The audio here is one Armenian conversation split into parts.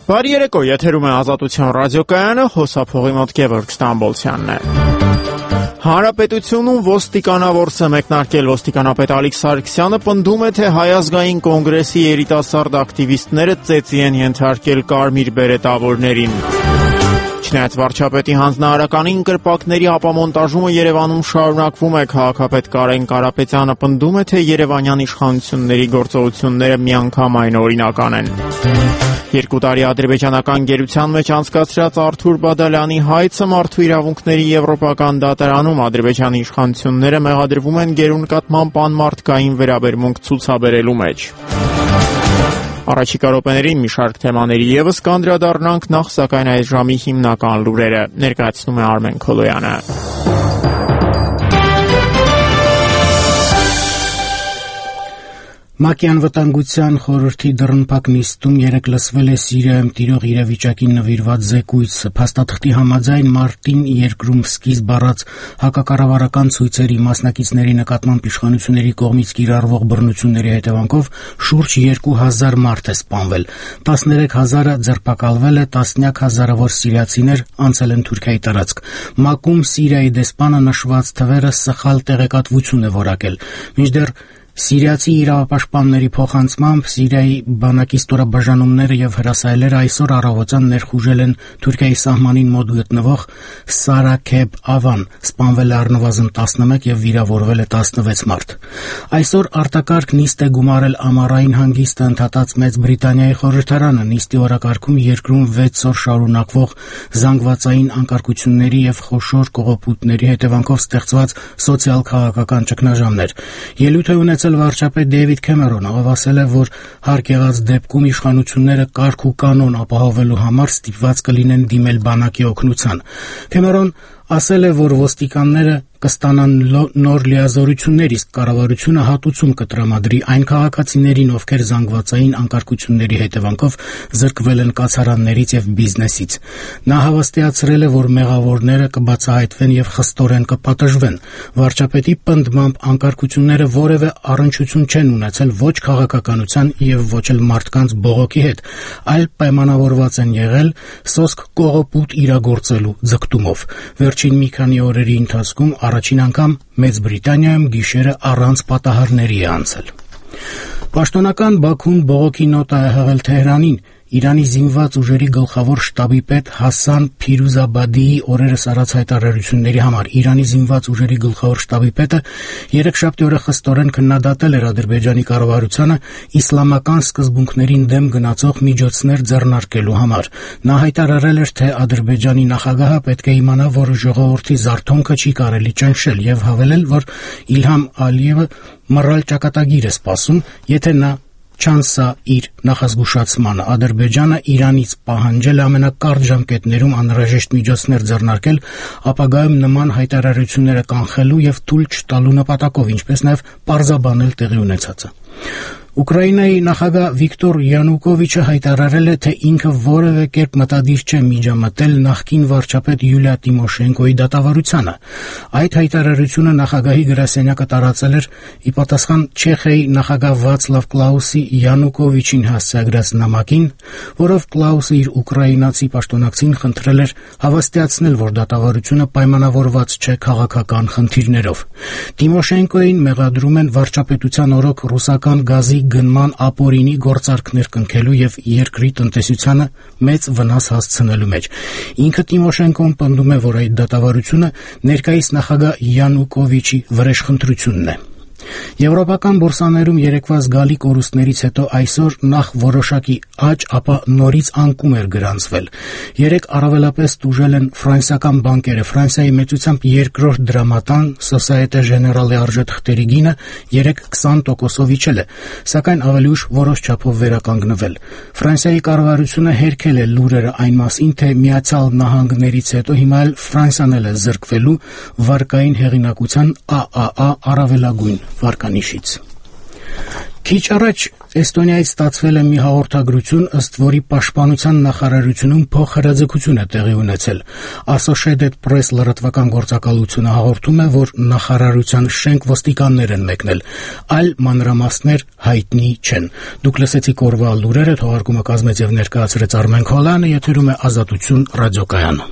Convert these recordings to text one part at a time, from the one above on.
Բարի երեկո, եթերում է Ազատության ռադիոկայանը, հոսափողի մոտ Գևորգ Ստամբոլցյանն է։ Հանրապետությունում ոստիկանավորսը մեկնարկել ոստիկանապետ Ալիկ Սարգսյանը պնդում է, թե Հայ ազգային կոնգրեսի երիտասարդ ակտիվիստները ծեծի են ենթարկել կարմիր բերետավորներին։ Չնայած վարչապետի հանձնարարականին կրպակների ապամոնտաժումը Երևանում շարունակվում է, քաղաքապետ Կարեն Կարապետյանը պնդում է, թե երևանյան իշխանությունների գործողությունները միանգամայն օրինական են։ 2 տարի ադրբեջանական գերության մեջ անցկացրած Արթուր Բադալյանի հայցը մարդու իրավունքների եվրոպական դատարանում ադրբեջանի իշխանությունները մեղադրվում են գերու նկատմամբ անմարդկային վերաբերմունք ցուցաբերելու մեջ։ Առաջիկա րոպեներին մի շարք թեմաների ևս կանդրադառնանք, նախ սակայն այս ժամի հիմնական լուրերը ներկայացնում է Արմեն Քոլոյանը։ ՄԱԿ-ի անվտանգության խորհրդի դռնփակ նիստում երեկ լսվել է Սիրիայում տիրող իրավիճակին նվիրված զեկույց։ Փաստաթղթի համաձայն մարտին երկրում սկիզբ առած հակակառավարական ցույցերի մասնակիցների նկատմամբ իշխանությունների կողմից կիրառվող բռնությունների հետևանքով շուրջ 2000 մարդ է սպանվել, 13,000-ը ձերբակալվել է, տասնյակ հազարավոր սիրիացիներ անցել են Թուրքիայի տարածք։ ՄԱԿ-ում Սիրիայի դեսպանը նշված թվերը սխալ տեղեկատվություն է որակել, մինչդեռ Սիրիացի իրավապաշտպանների փոխանցմամբ Սիրիայի բանակի ստորաբաժանումները եւ հրասայլերը այսօր առավոտյան ներխուժել են Թուրքիայի սահմանին մոտ գտնվող Սարաքեբ ավան, սպանվել է առնվազն 11 եւ վիրավորվել է 16 մարդ։ Այսօր արտակարգ նիստ է գումարել ամառային հանգիստը ընդհատած Մեծ Բրիտանիայի խորհրդարանը, նիստի օրակարգում երկրում 6 օր շարունակվող զանգվածային անկարգությունների եւ խոշոր կողոպուտների հետևանքով ստեղծված սոցիալ-քաղաքական ճգնաժամներ։ Ելույթ է ունեցել վարչապետ Դեյվիդ Քեմերոնը, ով ասել է, որ հարկ եղած դեպքում իշխանությունները կարգ ու կանոն ապահովելու համար ստիպված կլինեն դիմել բանակի օգնության։ Քեմերոն ասել է, որ ոստիկանները կստանան նոր լիազորություններ, իսկ կառավարությունը հատուցում կտրամադրի այն քաղաքացիներին, ովքեր զանգվածային անկարգությունների հետևանքով զրկվել են կացարաններից եւ բիզնեսից։ Նա հավաստիացրել է, որ մեղավորները կբացահայտվեն եւ խստորեն կպատժվեն։ Վարչապետի պնդմամբ անկարգությունները որևէ առնչություն չեն ունեցել ոչ քաղաքականության եւ ոչ էլ մարդկանց բողոքի հետ, այլ պայմանավորված են եղել սոսկ կողոպուտ իրագործելու ձգտումով։ Վերջին մի քանի օրերի ընթացքում առաջին անգամ Մեծ Բրիտանիայում գիշերը առանց պատահարների է անցել։ Պաշտոնական Բաքուն բողոքի նոտա է հղել Թեհրանին։ Իրանի զինված ուժերի գլխավոր շտաբի պետ Հասան Փիրուզաբադիի օրերս արած հայտարարությունների համար Իրանի զինված ուժերի գլխավոր շտաբի պետը երեքշաբթի օրը խստորեն քննադատել էր Ադրբեջանի կառավարությանը իսլամական սկզբունքներին դեմ գնացող միջոցներ ձեռնարկելու համար։ Նա հայտարարել էր, թե Ադրբեջանի նախագահը պետք է իմանա, որ ժողովրդի զարթոնքը չի կարելի ճնշել եւ հավելել, որ Իլհամ Ալիևը մռայլ ճակատագիր է սպասում, եթե նա չանսա իր նախազգուշացմանը։ Ադրբեջանը Իրանից պահանջել է ամենակարճ ժամկետներում անհրաժեշտ միջոցներ ձեռնարկել ապագայում նման հայտարարությունները կանխելու եւ թույլ չտալու նպատակով, ինչպես նաեւ պարզաբանել տեղի ունեցածը։ Ուկրաինայի նախագահ Վիկտոր Յանուկովիչը հայտարարել է, թե ինքը որևէ կերպ մտադիր չէ միջամտել նախկին վարչապետ Յուլիա Տիմոշենկոյի դատավարությանը։ Այդ հայտարարությունը նախագահի գրասենյակը տարածել էր ի պատասխան Չեխիայի նախագահ Վացլավ Կլաուսի Յանուկովիչին հասցեագրած նամակին, որով Կլաուսը իր ուկրաինացի պաշտոնակցին խնդրել էր հավաստիացնել, որ դատավարությունը պայմանավորված չէ քաղաքական խնդիրներով։ Տիմոշենկոյին մեղադրում են վարչապետության օրոք ռուսական գազի գնման ապօրինի գործարքներ կնքելու եւ երկրի տնտեսությանը մեծ վնաս հասցնելու մեջ։ Ինքը Տիմոշենկոն պնդում է, որ այդ դատավարությունը ներկայիս նախագահ Յանուկովիչի վրեժխնդրությունն է։ Եվրոպական բորսաներում երեկվա զգալի կորուստներից հետո այսօր նախ որոշակի աճ, ապա նորից անկում էր գրանցվել։ Երեկ առավելապես տուժել են ֆրանսիական բանկերը։ Ֆրանսիայի մեծությամբ երկրորդ դրամատան Société Générale-ի արժեթղթերի գինը երեկ 20%-ով իջել է, սակայն ավելի ուշ որոշ չափով վերականգնվել։ Ֆրանսիայի կառավարությունը հերքել է լուրերը այն մասին, թե Միացյալ Նահանգներից հետո հիմա էլ Ֆրանսիան է զրկվելու վարկային հեղինակության ԱԱԱ առավելագույն վարկանիշից։ Քիչ առաջ Էստոնիայից ստացվել է մի հաղորդագրություն, ըստ որի պաշտպանության նախարարությունում փոխհրաձգություն է տեղի ունեցել։ Associated Press լրատվական գործակալությունը հաղորդում է, որ նախարարության շենք ոստիկաններ են մեկնել, այլ մանրամասներ հայտնի չեն։ Դուք լսեցիք օրվա լուրերը, թողարկումը կազմեց եւ ներկայացրեց Արմեն Քոլյանը, եթերում է Ազատություն ռադիոկայանը։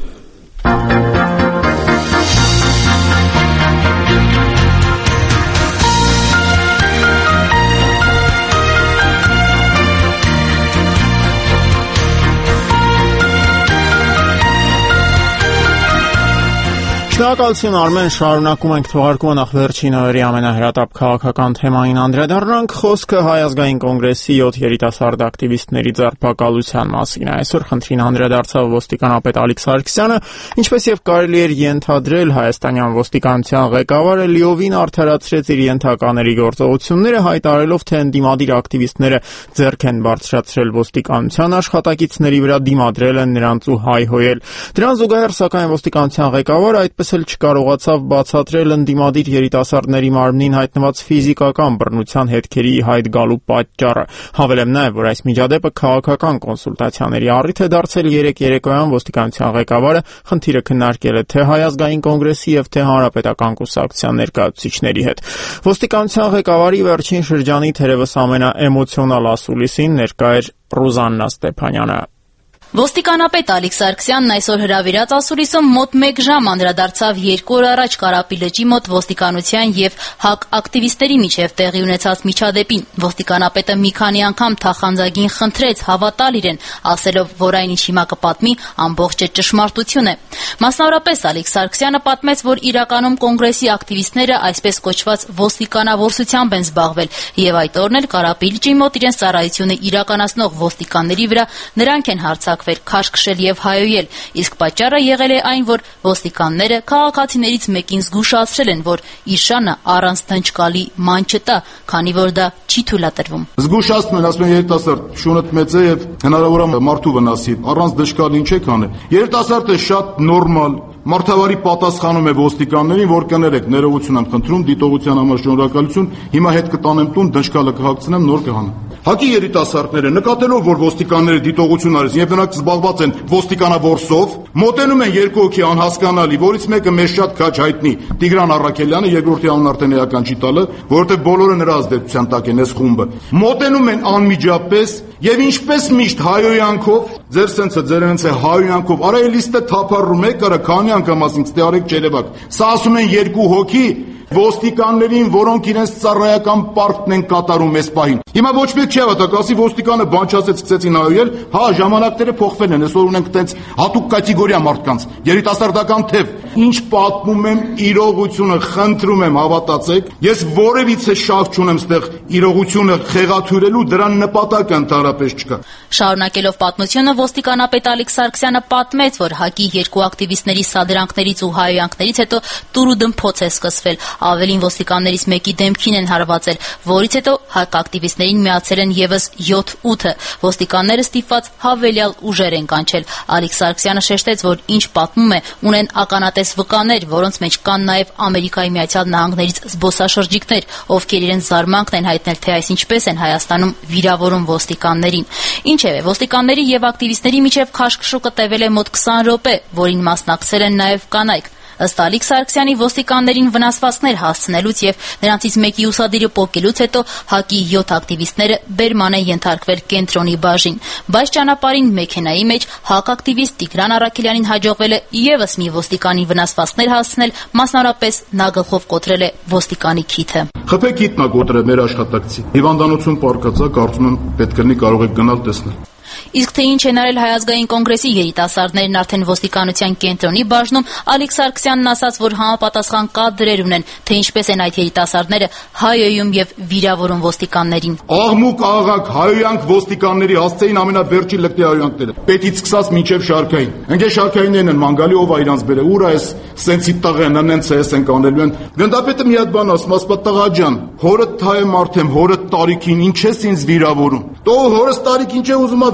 Շնորհակալություն Արմեն, շարունակում ենք թողարկումը նախ վերջին օրերի ամենահրատապ քաղաքական թեմային անդրադառնանք, խոսքը Հայ ազգային կոնգրեսի 7 երիտասարդ ակտիվիստների ձերբակալության մասին։ Այսօր խնդրին անդրադարձավ ոստիկանապետ Ալիկ Սարգսյանը, ինչպես եւ կարելի էր ենթադրել, հայաստանյան ոստիկանության ղեկավարը լիովին արդարացրեց իր ենթակաների գործողությունները, հայտարարելով, թե ընդդիմադիր ակտիվիստները ձեռք են բարձրացրել ոստիկանության աշխատակիցների վրա, դիմադրել են նրանց ու հայհոյել։ Դրան զուգահեռ, սակայն ոստիկանության ղեկավարը այդպես էլ չկարողացավ բացատրել ընդդիմադիր երիտասարդների մարմնին հայտնված ֆիզիկական բռնության հետքերի հայտ գալու պատճառը։ Հավելեմ նաև, որ այս միջադեպը քաղաքական կոնսուլտացիաների առիթ է դարձել երեկ երեկոյան ոստիկանության ղեկավարը խնդիրը քննարկել է թե Հայ ազգային կոնգրեսի եւ թե Հանրապետական կուսակցության ներկայացուցիչների հետ։ Ոստիկանության ղեկավարի վերջին շրջանի թերևս ամենաէմոցիոնալ ասուլիսին ներկա էր Ռուզաննա Ստեփանյանը։ Ոստիկանապետ Ալիկ Սարգսյանն այսօր հրավիրած ասուլիսում մոտ 1 ժամ անդրադարձավ 2 օր առաջ Կարապի լճի մոտ ոստիկանության եւ ՀԱԿ ակտիվիստների միջև տեղի ունեցած միջադեպին։ Ոստիկանապետը մի քանի անգամ թախանձագին խնդրեց հավատալ իրեն, ասելով, որ այն ինչ հիմա կպատմի ամբողջը ճշմարտություն է։ Մասնավորապես Ալիկ Սարգսյանը պատմեց, որ իրականում կոնգրեսի ակտիվիստները այսպես կոչված ոստիկանավորսությամբ են զբաղվել եւ այդ օրն էլ Կարապի լճի մոտ իրենց ծառայությունը իրականացնող ոստիկանների վրա նրանք են հարձակվել, քաշքշել եւ հայոյել, իսկ պատճառը եղել է այն, որ ոստիկանները քաղաքացիներից մեկին զգուշացրել են, որ իր շանը առանց դնչկալի ման չտա, քանի որ դա չի թույլատրվում։ Զգուշացնում են, ասում են երիտասարդ, շունդ մեծ է եւ հնարավոր է մարդու վնասի, առանց դժկալի ինչ եք անել։ Երիտասարդը շատ նորմալ Մարդավարի պատասխանում է ոստիկաններին, որ կներեք, ներողություն եմ խնդրում, դիտողության համար շնորհակալություն, հիմա հետ կտանեմ տուն, դժկալը կհագցնեմ, նոր կհանեմ։ ՀԱԿ-ի երիտասարդները նկատելով, որ ոստիկանները դիտողություն արեցին եւ նրանք զբաղված են ոստիկանավորսով, մոտենում են երկու հոգի անհասկանալի, որից մեկը մեզ շատ քաջ հայտնի Տիգրան Առաքելյանը, երկրորդի անուն արդեն էական չի տալը, որովհետեւ բոլորը նրա ազդեցության տակ են, այս խումբը։ Մոտենում են անմիջապես եւ ինչպես միշտ հայոյանքով, ձեր սենսը ձեր հենց է հայոյանքով, արա էլիստը թափառում է, կարա քանի անգամ ասենք ստեարեք ջերևակ։ Սա ասում են երկու հոգի ոստիկաններին, որոնք իրենց ծառայական պարտքն են կատարում այս պահին։ Հիմա ոչ մեկ չի հավատա, ասի ոստիկանը բան չասեց, սկսեցին հայոյել, հա, ժամանակները փոխվել են, այսօր ունենք տենց հատուկ կատեգորիա մարդկանց, երիտասարդական թև։ Ինչ պատմում եմ, իրողությունը, խնդրում եմ հավատացեք, ես որևիցե շահ չունեմ ստեղ իրողությունը խեղաթյուրելու, դրան նպատակը ընդհանրապես չկա։ Շարունակելով պատմությունը, ոստիկանապետ Ալիկ Սարգսյանը պատմեց, որ ՀԱԿ-ի երկու ակտիվիստների սադրանքներից ու հայոյանքներից հետո տուրու դմփոց է սկսվել, ավելին ոստիկաններից մեկի դեմքին են հարվածել, որից հետո ՀԱԿ ակտիվիստներին միացել են եւս 7-8-ը։ Ոստիկանները ստիպված հավելյալ ուժեր են կանչել։ Ալիկ Սարգսյանը շեշտեց, որ ինչ պատմում է, ունեն ականատես վկաներ, որոնց մեջ կան նաեւ Ամերիկայի Միացյալ Նահանգներից զբոսաշրջիկներ, ովքեր իրենց զարմանքն են հայտնել, թե այս ինչպես են Հայաստանում վիրավորում ոստիկաններին։ Ինչևէ, ոստիկանների եւ ակտիվիստների միջև քաշքշուկը տևել է մոտ 20 րոպե, որին մասնակցել են նաեւ կանայք։ Ըստ Ալիկ Սարգսյանի, ոստիկաններին վնասվածքներ հասցնելուց եւ նրանցից մեկի ուսադիրը պոկելուց հետո ՀԱԿ-ի 7 ակտիվիստները բերման են ենթարկվել կենտրոնի բաժին, բայց ճանապարհին մեքենայի մեջ ՀԱԿ ակտիվիստ Տիգրան Առաքելյանին հաջողվել է եւս մի ոստիկանի վնասվածքներ հասցնել, մասնավորապես նա գլխով կոտրել է ոստիկանի քիթը։ Խփեք քիթն ա կոտրել մեր աշխատակցի։ Հիվանդանոցում պարկած է, կարծում եմ պետք կլինի կարող եք գնալ տեսնել։ Իսկ թե ինչ են արել Հայ ազգային կոնգրեսի երիտասարդներն արդեն ոստիկանության կենտրոնի բաժնում, Ալիկ Սարգսյանն ասաց, որ համապատասխան կադրեր ունեն, թե ինչպես են այդ երիտասարդները հայոյում եւ վիրավորում ոստիկաններին։ Աղմուկ աղաղակ հայոյանք ոստիկանների հասցեին ամենավերջի լկտի հայոյանքները։ Պետից սկսած մինչև շարքային։ Ընկե շարքայիններն են մանգալի ով այրանց բերե, ուր է այս սենցի տղեն, նենց էս են կանելու են։ Գնդապետը մի հատ բան ասում, ասպա տղա ջան, հորդ թայ եմ արդեմ, հորդ տարիքին ինչ ես ինձ վիրավորում։ Տո հորս տարիք ինչ է ուզում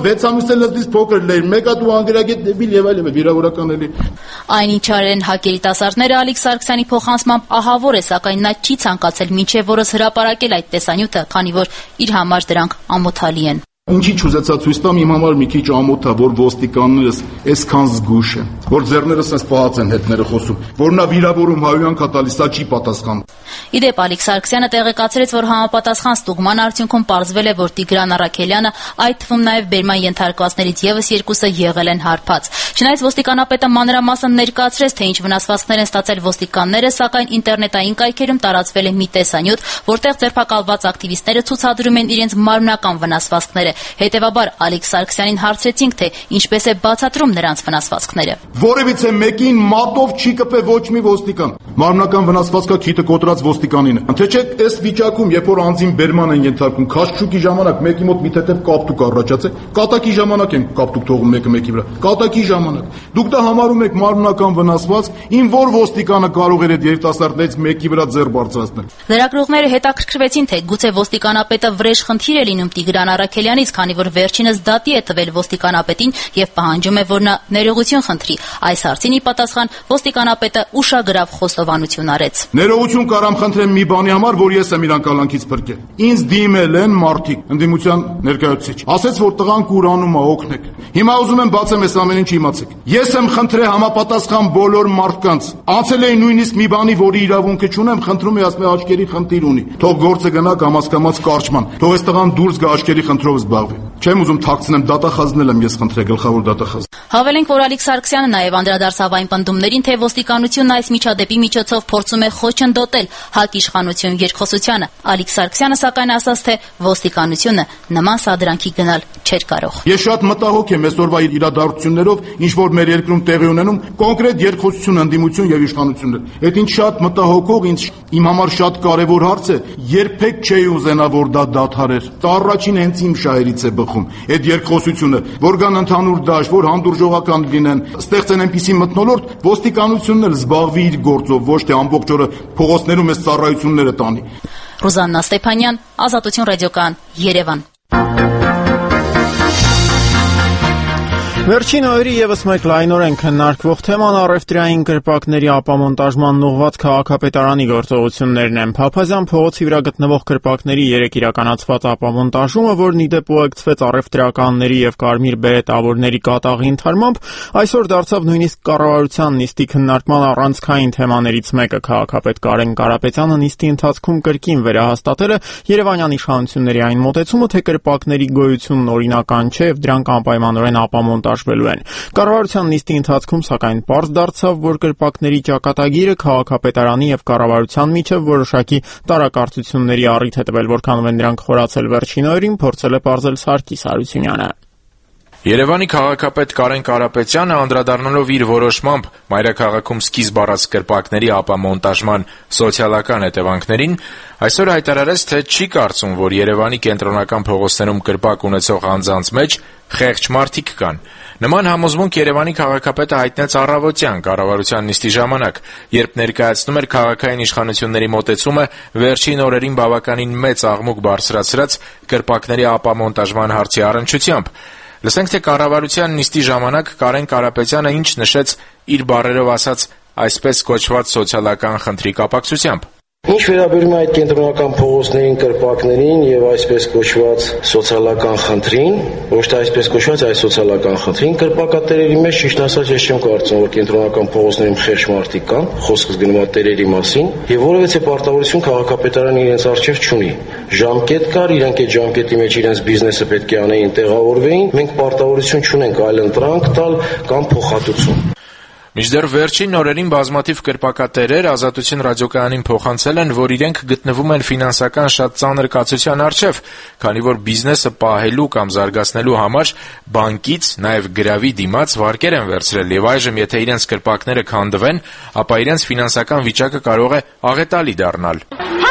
6 ամիս էլ լեզվից փոքր լեյր, մեկը դու անգրագետ դեպիլ եւ այլն վիրավորական էլի։ Այնինչ արել են ՀԱԿ երիտասարդները Ալիկ Սարգսյանի փոխանցմամբ ահավոր է, սակայն նա չի ցանկացել մինչև օրս հրապարակել այդ տեսանյութը, քանի որ իր համար դրանք ամոթալի են։ Ինչի չուզեցա ցույց տամ, իմ համար մի քիչ ամոթ է, որ ոստիկաններս այսքան զգուշ են, որ ձեռներս այս պահած են հետները խոսում, որ նա վիրավորում հայոյանք տալիս, սա չի պատասխանում։ Իդեպ Ալիկ Սարգսյանը տեղեկացրեց, որ համապատասխան ստուգման արդյունքում պարզվել է, որ Տիգրան Առաքելյանը, այդ թվում նաև բերման ենթարկվածներից ևս երկուսը եղել են հարբած։ Չնայած ոստիկանապետը մանրամասն ներկայացրեց, թե ինչ վնասվածքներ են ստացել ոստիկանները, սակայն ինտերնետային կայքերում տարածվել է մի տեսանյութ, որտեղ ձերբակալված ակտիվիստները ցուցադրում են իրենց մարմնական վնասվածքները։ Հետևաբար Ալիկ Սարգսյանին հարցրեցինք, թե ինչպես է բացատրում նրանց վնասվածքները։ Որևիցե մեկին մատով չի կպե ոչ մի ոստիկան։ Մարմնական վնասվածքա քիթը կոտրած ոստիկանին է։ Թե չէ, այս վիճակում, երբ որ անձին բերման են ենթարկում, քաշչուկի ժամանակ մեկի մոտ մի թեթև կապտուկ առաջացե, կատակի ժամանակ են կապտուկ թողում մեկը մեկի վրա։ Կատակի ժամանակ։ Դուք դա համարում եք մարմնական վնասվածք, ին որ ոստիկանը կարող էր այդ երիտասարդներից մեկի վրա ձեռ բարձրացնել։ Լրագրողները հետաքրքրվեցին, թե գուցե ոստիկանապետը վրեժ խնդիր է լինում Տիգրան Առաքելյանից, քանի որ վերջինս դատի է տվել ոստիկանապետին եւ պահանջում է, որ նա ներողություն խնդրի։ Այս հարցին ի պատասխան ոստիկանապետը ուշագրավ խոստովանություն արեց։ Ներողություն կարամ խնդրեմ մի բանի համար, որ ես եմ իրան կալանքից փրկել։ Ինձ դիմել են մարդիկ, ընդդիմության ներկայացուցիչ։ Ասեց, որ տղան կուրանում է, օգնեք։ Հիմա ուզում եմ բացեմ այս ամեն ինչը իմացեք։ Ես եմ խնդրել համապատասխան բոլոր մարդկանց։ Անցել էի նույնիսկ մի բանի, որի իրավունքը չունեմ, խնդրում եմ ասում աչքերի խնդիր ունի։ Թող գործը գնա կամաց կարճման։ Թող այս տղան դուրս գա աչքերի խնդրով զբաղվի։ Չեմ ուզում թաքցնեմ, դատախազնել եմ ես խնդրել, գլխավոր դատախազ։ Հավելենք, որ Ալիկ Սարգսյանը նաև անդրադարձավ այն պնդումներին, թե ոստիկանությունն այս միջադեպի միջոցով փորձում է խոչընդոտել ՀԱԿ իշխանություն երկխոսությանը։ Ալիկ Սարգսյանը սակայն ասաց, թե ոստիկանությունը նման սադրանքի գնալ չէր կարող։ Ես շատ մտահոգ եմ այսօրվա իրադարձություններով, ինչ որ մեր երկրում տեղի ունենում, կոնկրետ երկխոսություն, ընդդիմություն եւ իշխանություններ։ Այդ ինչ շատ մտահոգող, իմ համար շատ կարեւոր հարց է, երբեք չէի ուզենա, որ դա դադարեր։ Դա առաջին հենց իմ շահերից է բխում։ Այդ երկխոսությունը, որ կան ընդհանուր դաշտ, որ հանդուրժողական լինեն, ստեղծեն այնպիսի մթնոլորտ, ոստիկանությունն էլ զբաղվի իր գործով, ոչ թե ամբողջ օրը փողոցներում այս ծառայությունները տանի։ Ռուզաննա Ստեփանյան, Ազատություն ռադիոկայան, Երևան։ Վերջին օրերի եւս մեկ լայնորեն քննարկվող թեման առևտրային կրպակների ապամոնտաժման ուղղված քաղաքապետարանի գործողություններն են։ Փափազյան փողոցի վրա գտնվող կրպակների 3 իրականացված ապամոնտաժումը, որն ի դեպ ուղեկցվեց առևտրականների եւ կարմիր բերետավորների կատաղի ընդհարմամբ, այսօր դարձավ նույնիսկ կառավարության նիստի քննարկման առանցքային թեմաներից մեկը։ Քաղաքապետ Կարեն Կարապետյանը նիստի ընթացքում կրկին վերահաստատել է երևանյան իշխանությունների այն մոտեցումը, թե կրպակների գոյությունն օրինական չէ եւ դրանք անպայմանորեն ապամոնտաժվելու են։ Կառավարության նիստի ընթացքում սակայն պարզ դարձավ, որ կրպակների ճակատագիրը քաղաքապետարանի եւ կառավարության միջև որոշակի տարակարծությունների առիթ է տվել, որքանով են դրանք խորացել վերջին օրերին, փորձել է պարզել Սարգիս Հարությունյանը։ Երևանի քաղաքապետ Կարեն Կարապետյանը անդրադառնալով իր որոշմամբ մայրաքաղաքում սկիզբ առած կրպակների ապամոնտաժման սոցիալական հետևանքներին, այսօր հայտարարեց, թե չի կարծում, որ Երևանի կենտրոնական փողոցներում կրպակ ունեցող անձանց մեջ խեղճ մարդիկ կան։ Նման համոզմունք Երևանի քաղաքապետը հայտնեց առավոտյան կառավարության նիստի ժամանակ, երբ ներկայացնում էր քաղաքային իշխանությունների մոտեցումը վերջին օրերին բավականին մեծ աղմուկ բարձրացրած կրպակների ապամոնտաժման հարցի առնչությամբ։ Լսենք, թե կառավարության նիստի ժամանակ Կարեն Կարապետյանը ինչ նշեց իր բառերով ասած այսպես կոչված սոցիալական խնդրի կապակցությամբ։ Ինչ վերաբերում է այդ կենտրոնական փողոցներին, կրպակներին եւ այսպես կոչված սոցիալական խնդրին, ոչ թե այսպես կոչված այլ սոցիալական խնդրին, կրպակատերերի մեջ ճիշտ ասած ես չեմ կարծում, որ կենտրոնական փողոցներում խեղճ մարդիկ կան, խոսքը գնում է տերերի մասին, եւ որևէ պարտավորություն քաղաքապետարանը իրենց առջեւ չունի։ Ժամկետ կար, իրանք այդ ժամկետի մեջ իրենց բիզնեսը պետք է անեին, տեղավորվեին, մենք պարտավորություն չունենք այլ ընտրանք տալ կամ փոխհատուցում։ Մինչդեռ վերջին օրերին բազմաթիվ կրպակատերեր Ազատություն ռադիոկայանին փոխանցել են, որ իրենք գտնվում են ֆինանսական շատ ծանր կացության առջև, քանի որ բիզնեսը պահելու կամ զարգացնելու համար բանկից, նաև գրավի դիմաց վարկեր են վերցրել եւ այժմ եթե իրենց կրպակները քանդվեն, ապա իրենց ֆինանսական վիճակը կարող է աղետալի դառնալ։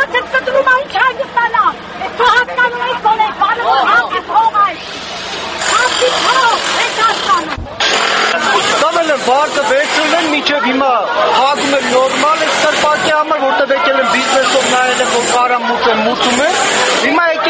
Վարկը վերցրել են մինչև հիմա հագում են նորմալ է կրպակի համար, որտեղ եկել են բիզնեսով նայել են, որ կարամուտ են մուտում են, հիմա եկել են անում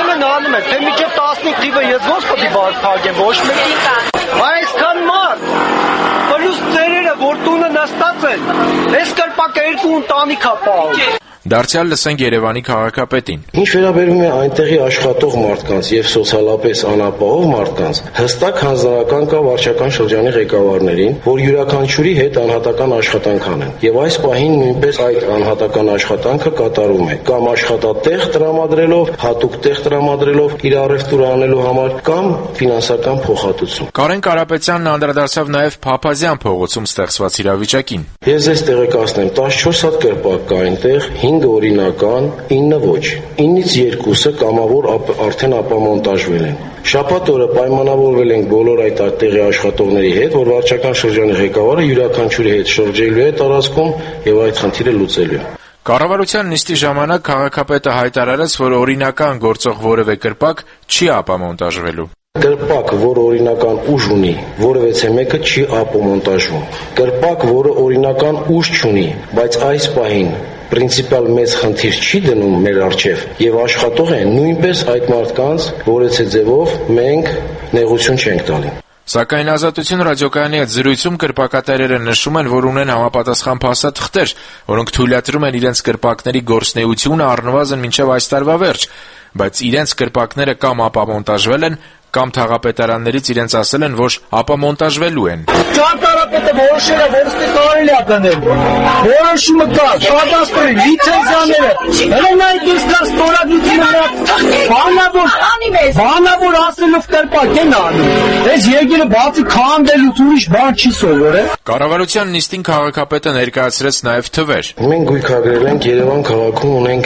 ասում են, թե մինչև 15 թիվը ես ոնց պետք է բարձրացնեմ, ոչ մեկին։ Այսքան մարդ, պլյուս ծերերը, որ տունը նստած են, այս կրպակը 2 ընտանիք է պահում։ Դարձյալ լսենք Երևանի քաղաքապետին։ Ինչ վերաբերում է այնտեղի աշխատող մարդկանց եւ սոցիալապես անապահով մարդկանց, հստակ հանձնարարական կա վարչական շրջանի ղեկավարներին, որ յուրաքանչյուրի հետ անհատական աշխատանք անեն։ Եվ այս պահին նույնպես այդ անհատական աշխատանքը կատարում է, կամ աշխատատեղ տրամադրելով, հատուկ տեղ տրամադրելով իր առևտուրը անելու համար, կամ ֆինանսական փոխհատուցում։ Կարեն Կարապետյանն անդրադարձավ նաև Փափազյան փողոցում ստեղծված իրավիճակին։ Ես ձեզ տեղեկացնեմ, 14 հատ կրպակ կա այնտեղ, 5 օրինական, 9 ոչ։ 9-ից 2-ը կամավոր արդեն ապամոնտաժվել են։ Շաբաթ օրը պայմանավորվել ենք բոլոր այդ տեղի աշխատողների հետ, որ վարչական շրջանի ղեկավարը յուրաքանչյուրի հետ շրջելու է տարածքում եւ այդ խնդիրը լուծելու է։ Կառավարության նիստի ժամանակ քաղաքապետը հայտարարեց, որ օրինական գործող որևէ կրպակ չի ապամոնտաժվելու։ Կրպակ, որը օրինական ուժ ունի, որևէ մեկը չի ապամոնտաժվում։ Կրպակ, որը օրինական ուժ չունի, բայց այս պահին պրինցիպալ մեծ խնդիր չի դնում մեր առջև եւ աշխատող են, նույնպես այդ մարդկանց որեցե ձևով մենք նեղություն չենք տալի։ Սակայն Ազատություն ռադիոկայանի հետ զրույցում կրպակատերերը նշում են, որ ունեն համապատասխան փաստաթղթեր, որոնք թույլատրում են իրենց կրպակների գործունեությունը առնվազն մինչև այս տարվա վերջ, բայց իրենց կրպակները կամ ապամոնտաժվել են, կամ թաղապետարաններից իրենց ասել են, որ ապամոնտաժվելու են։ Ճարտարապետը որոշել է, որ ստե կարելի է դնել։ Որոշումը կա, կադաստրի, լիցենզիաները։ Հենց այդ դիստանս ստորագրությունը բանավոր ասելով կրպակ են անում։ Այս եկելը բացի քանդելուց ուրիշ բան չի սովորել։ Կառավարության նիստին քաղաքապետը ներկայացրեց նաև թվեր։ Մենք գույքագրել ենք Երևան քաղաքում ունենք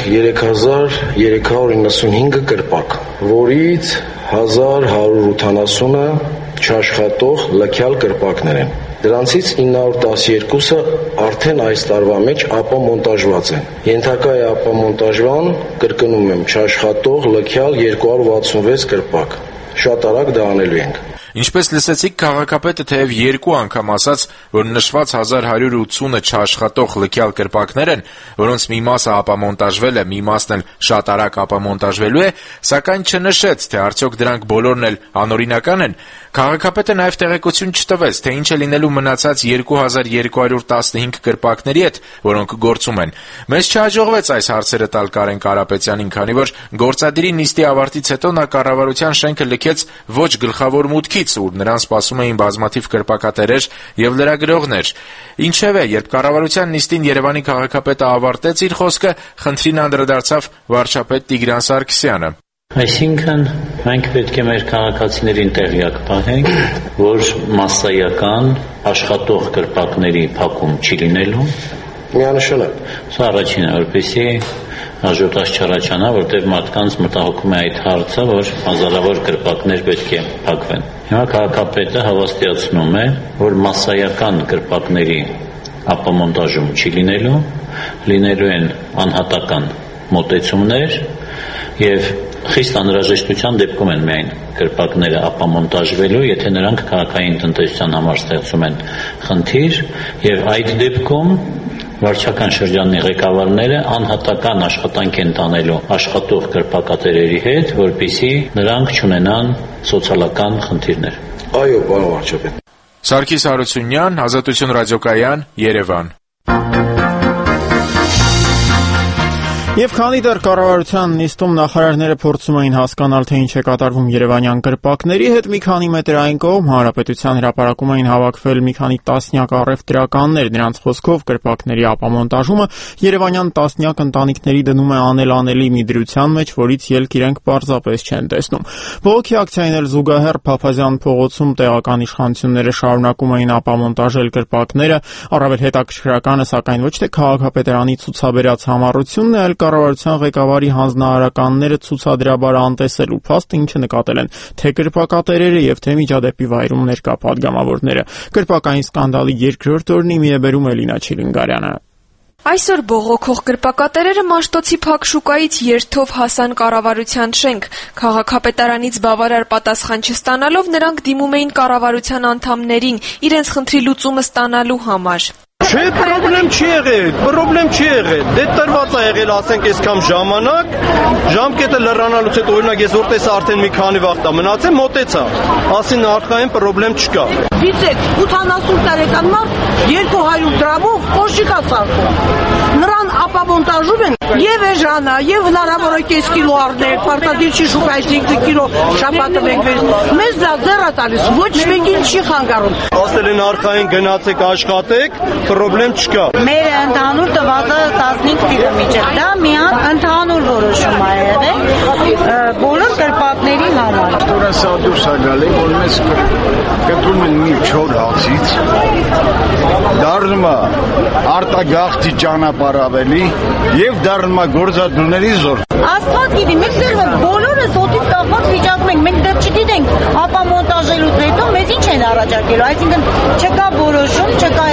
3395 կրպակ, որից 1180-ը չաշխատող լքյալ կրպակներ են։ Դրանցից 912-ը արդեն այս տարվա մեջ ապամոնտաժված են։ Ենթակա է ապամոնտաժման, կրկնում եմ, չաշխատող լքյալ 266 կրպակ։ Շատ արագ դա անելու ենք։ Ինչպես լսեցիք, քաղաքապետը թեև 2 անգամ ասաց, որ նշված 1180-ը չաշխատող լքյալ կրպակներ են, որոնց մի մասը ապամոնտաժվել է, մի մասն էլ շատ արագ ապամոնտաժվելու է, սակայն չնշեց, թե արդյոք դրանք բոլորն էլ անօրինական են։ Քաղաքապետը նաև տեղեկություն չտվեց, թե ինչ է լինելու մնացած 2215 կրպակների հետ, որոնք գործում են։ Մեզ չհաջողվեց այս հարցերը տալ Կարեն Կարապետյանին, քանի որ գործադիրի նիստի ավարտից հետո նա կառավարության շենքը լքեց ոչ գլխավոր մուտքից, ուր նրան սպասում էին բազմաթիվ կրպակատերեր եւ լրագրողներ։ Ինչևէ, երբ կառավարության նիստին Երևանի քաղաքապետը ավարտեց իր խոսքը, խնդրին անդրադարձավ վարչապետ Տիգրան Սարգսյանը։ Այսինքն մենք պետք է մեր քաղաքացիներին տեղյակ պահենք, որ մասսայական աշխատող կրպակների փակում չի լինելու։ Միանշանակ։ Սա առաջինը, որպեսզի հաջորդած չառաջանա, որտեղ մարդկանց մտահոգում է այդ հարցը, որ հազարավոր կրպակներ պետք է փակվեն։ Հիմա քաղաքապետը հավաստիացնում է, որ մասսայական կրպակների ապամոնտաժում չի լինելու, լինելու են անհատական մոտեցումներ եւ խիստ անհրաժեշտության դեպքում են միայն կրպակները ապամոնտաժվելու, եթե նրանք քաղաքային տնտեսության համար ստեղծում են խնդիր, եւ այդ դեպքում վարչական շրջանի ղեկավարները անհատական աշխատանք են տանելու աշխատող կրպակատերերի հետ, որպեսզի նրանք չունենան սոցիալական խնդիրներ։ Այո, պարոն վարչապետ։ Սարգիս Հարությունյան, Ազատություն ռադիոկայան, Երևան։ Եվ քանի դեռ կառավարության նիստում նախարարները փորձում էին հասկանալ, թե ինչ է կատարվում երևանյան կրպակների հետ, մի քանի մետր այն կողմ Հանրապետության հրապարակում էին հավաքվել մի քանի տասնյակ առևտրականներ, նրանց խոսքով կրպակների ապամոնտաժումը երևանյան տասնյակ ընտանիքների դնում է անել-անելի մի դրության մեջ, որից ելք իրենք պարզապես չեն տեսնում։ Բողոքի ակցիային էլ զուգահեռ Փափազյան փողոցում տեղական իշխանությունները շարունակում էին ապամոնտաժել կրպակները, առավել հետաքրքրականը, սակայն ոչ թե քաղաքապետարանի ցուցաբերած համառությունն է, այլ կառավարության ղեկավարի հանձնարարականները ցուցադրաբար անտեսելու փաստ, ինչը նկատել են թե կրպակատերերը եւ թե միջադեպի վայրում ներկա պատգամավորները։ Կրպակային սկանդալի երկրորդ օրն իմիեբերում է Լինա Չիլինգարյանը։ Այսօր բողոքող կրպակատերերը Մաշտոցի փակ շուկայից երթով հասան կառավարության շենք։ Քաղաքապետարանից բավարար պատասխան չստանալով նրանք դիմում էին կառավարության անդամներին իրենց խնդրի լուծումը ստանալու համար։ Չէ, պրոբլեմ չի եղել։ Դե տրված է եղել, ասենք, այսքան ժամանակ, ժամկետը լրանալուց հետո օրինակ ես որ տեսա արդեն մի քանի վաղ մնաց է, մոտեցա։ Ասին արխային պրոբլեմ չկա։ Դիցեք 80 տարեկան մարդ 200 դրամով կոշիկա սարքում։ Նրան ապամոնտաժում են եւ էժանա, եւ հնարավոր է կես կիլո առնել, պարտադիր չի շուկայից 5 կիլո շաբաթը մենք վերցնում։ Մեզ դա ձեռ է տալիս, ոչ մեկին չի խանգարում։ Ասել են արխային գնացեք աշխատեք, պրոբլեմ չկա։ Մեր ընդհանուր տվածը 15 տիրամիջը, դա միան ընդհանուր որոշում է եղել բոլոր կրպակների համար։ Որը սա դուրս է գալի, որ մեզ կտրում են մի չոր հացից, դառնում է արտագաղթի ճանապարհ ավելի եւ դառնում է գործադուլների զոր։ Աստված գիտի, մենք դեռ բոլորս օդից կախված վիճակում ենք, մենք դեռ չգիտենք ապամոնտաժելուց հետո մեզ ինչ են առաջարկելու, այսինքն չկա որոշում, չկա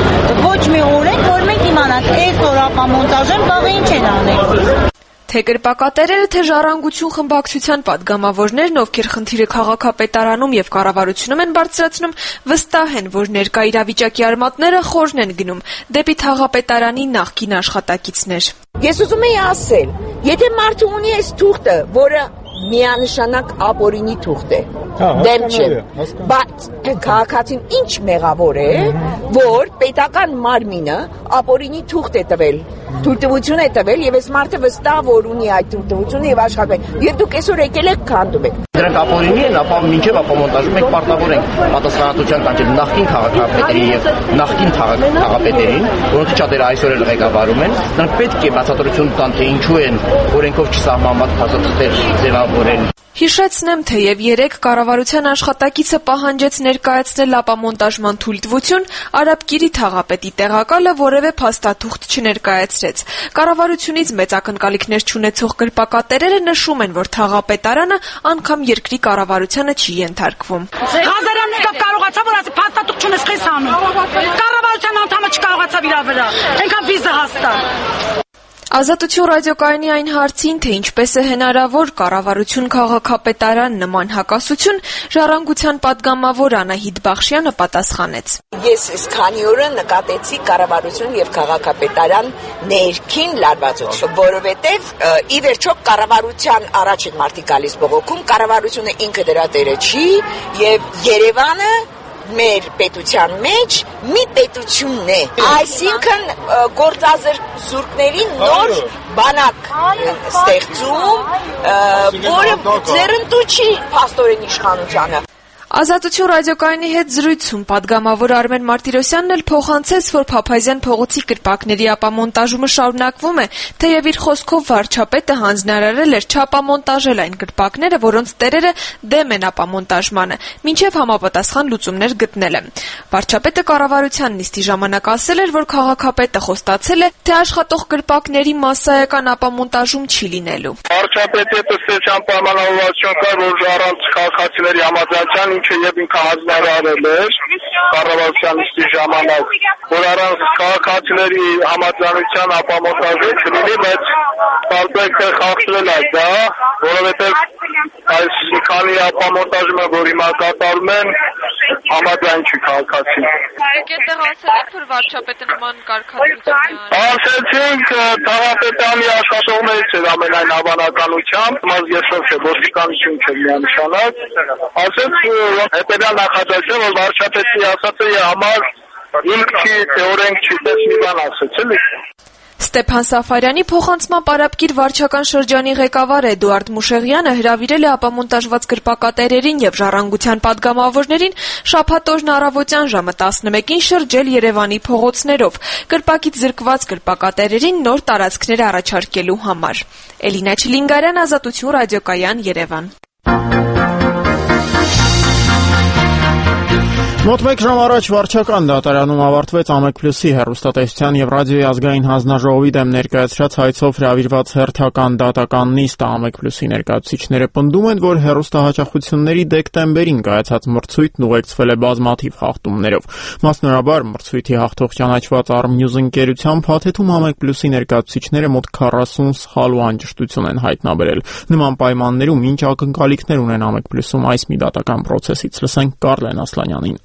ոչ մի օրենք, որ մենք իմանանք այսօր ապամոնտաժեն, վաղը ինչ են անելու։ Թե կրպակատերերը, թե ժառանգություն խմբակցության պատգամավորներն, ովքեր խնդիրը քաղաքապետարանում եւ կառավարությունում են բարձրացնում, վստահ են, որ ներկա իրավիճակի արմատները խորն են գնում դեպի թաղապետարանի նախկին աշխատակիցներ։ Ես ուզում եի ասել, եթե մարդը ունի այս թուղթը, որը միանշանակ ապօրինի թուղթ է, դեմ չէ, բայց քաղաքացին ինչ մեղավոր է, որ պետական մարմինը ապօրինի թուղթ է տվել, թույլտվություն է տվել եւ այս մարդը վստահ որ ունի այդ թույլտվությունը եւ աշխատում եւ դուք այսօր եկել եք քանդում եք։ Դրանք ապօրինի են, ապա մինչև ապամոնտաժում մենք պարտավոր ենք պատասխանատվության կանչել նախկին քաղաքապետերին եւ նախկին թաղապետերին, որոնք շատերը այսօր էլ ղեկավարում են, նրանք պետք է բացատրություն տան, թե ինչու են օրենքով չսահմանված փաստաթղթեր ձևավորել։ Հիշեցնեմ, թեև 3 կառավարության աշխատակիցը պահանջեց ներկայացնել ապամոնտաժման թույլտվություն, Արաբկիրի թաղապետի տեղակալը որևէ փաստաթուղթ չներկայացրեց։ Կառավարությունից մեծ ակնկալիքներ չունեցող կրպակատերերը նշում են, որ թաղապետարանը անգամ երկրի կառավարությանը չի ենթարկվում։ Ղազարյանն կարողացավ որ ասի փաստաթուղթ չունես քեզ անում։ Կառավարության անդամը չկարողացավ իր վրա։ Այնքան վիզը հաստատ։ Ազատություն ռադիոկայանի այն հարցին, թե ինչպես է հնարավոր կառավարություն քաղաքապետարան նման հակասություն, ժառանգության պատգամավոր Անահիտ Բախշյանը պատասխանեց. Ես այս քանի օրը նկատեցի կառավարություն եւ քաղաքապետարան ներքին լարվածություն, որովհետեւ ի վերջո կառավարության առաջ են մարդիկ գալիս բողոքում, կառավարությունը ինքը դրա տերը չի եւ Երևանը մեր պետության մեջ մի պետությունն է, այսինքն գործազուրկների նոր բանակ ստեղծում, որը ձեռնտու չի փաստորեն իշխանությանը։ Ազատություն ռադիոկայանի հետ զրույցում պատգամավոր Արմեն Մարտիրոսյանն էլ փոխանցեց, որ Փափազյան փողոցի կրպակների ապամոնտաժումը շարունակվում է, թեև իր խոսքով վարչապետը հանձնարարել էր չապամոնտաժել այն կրպակները, որոնց տերերը դեմ են ապամոնտաժմանը, մինչև համապատասխան լուծումներ գտնել է։ Վարչապետը կառավարության նիստի ժամանակ ասել էր, որ քաղաքապետը խոստացել է, թե աշխատող կրպակների մասսայական ապամոնտաժում չի լինելու։ Վարչապետի տեսության պայմանավորվածություն կար, որ առանց քաղաքացիների համաձայնության ինչը եւ ինքը հանձնարարել էր կառավարության նիստի ժամանակ, որ առանց քաղաքացիների համաձայնության ապամոնտաժը չլինի, բայց պարբերքը խախտվել է դա, որովհետեւ այս քանի ապամոնտաժը, որ հիմա կատարում են, համաձայն չի քաղաքացին։ Այդտեղ ասել եք, որ վարչապետը նման կարգադրություն ասեցինք թաղապետանի աշխատողներից էր ամենայն հավանականությամբ, ես չէ, ոստիկանություն չէ միանշանակ, ասեց հետևյալ նախաձեռնություն, որ վարչապետի ասածը համար ինք չի, թեորենք չի, տեսնի բան ասեց, էլի։ Ստեփան Սաֆարյանի փոխանցմամբ Արաբկիր վարչական շրջանի ղեկավար Էդուարդ Մուշեղյանը հրավիրել է ապամոնտաժված կրպակատերերին եւ ժառանգության պատգամավորներին շաբաթօրն առավոտյան ժամը 11-ին շրջել Երևանի փողոցներով, կրպակից զրկված կրպակատերերին նոր տարածքներ առաջարկելու համար։ Էլինա Չիլինգարյան, Ազատություն ռադիոկայան, Երևան։ Մոտ մեկ ժամ առաջ վարչական դատարանում ավարտվեց ԱՄԵԿ+-ի հեռուստատեսության եւ ռադիոյի ազգային հանձնաժողովի դեմ ներկայացրած հայցով հրավիրված հերթական դատական նիստը։ ԱՄԵԿ+-ի ներկայացուցիչները պնդում են, որ հեռուստահաճախությունների դեկտեմբերին կայացած մրցույթն ուղեկցվել է բազմաթիվ խախտումներով։ Մասնավորաբար մրցույթի հաղթող ճանաչված Armnews ընկերության փաթեթում ԱՄԵԿ+-ի ներկայացուցիչները մոտ 40 սխալ ու անճշտություն են հայտնաբերել։ Նման պայմաններում ինչ ակնկալիքներ ունեն ԱՄԵԿ+-ում այս մի դատական process-ից, լսենք Կարլեն Ասլանյանին։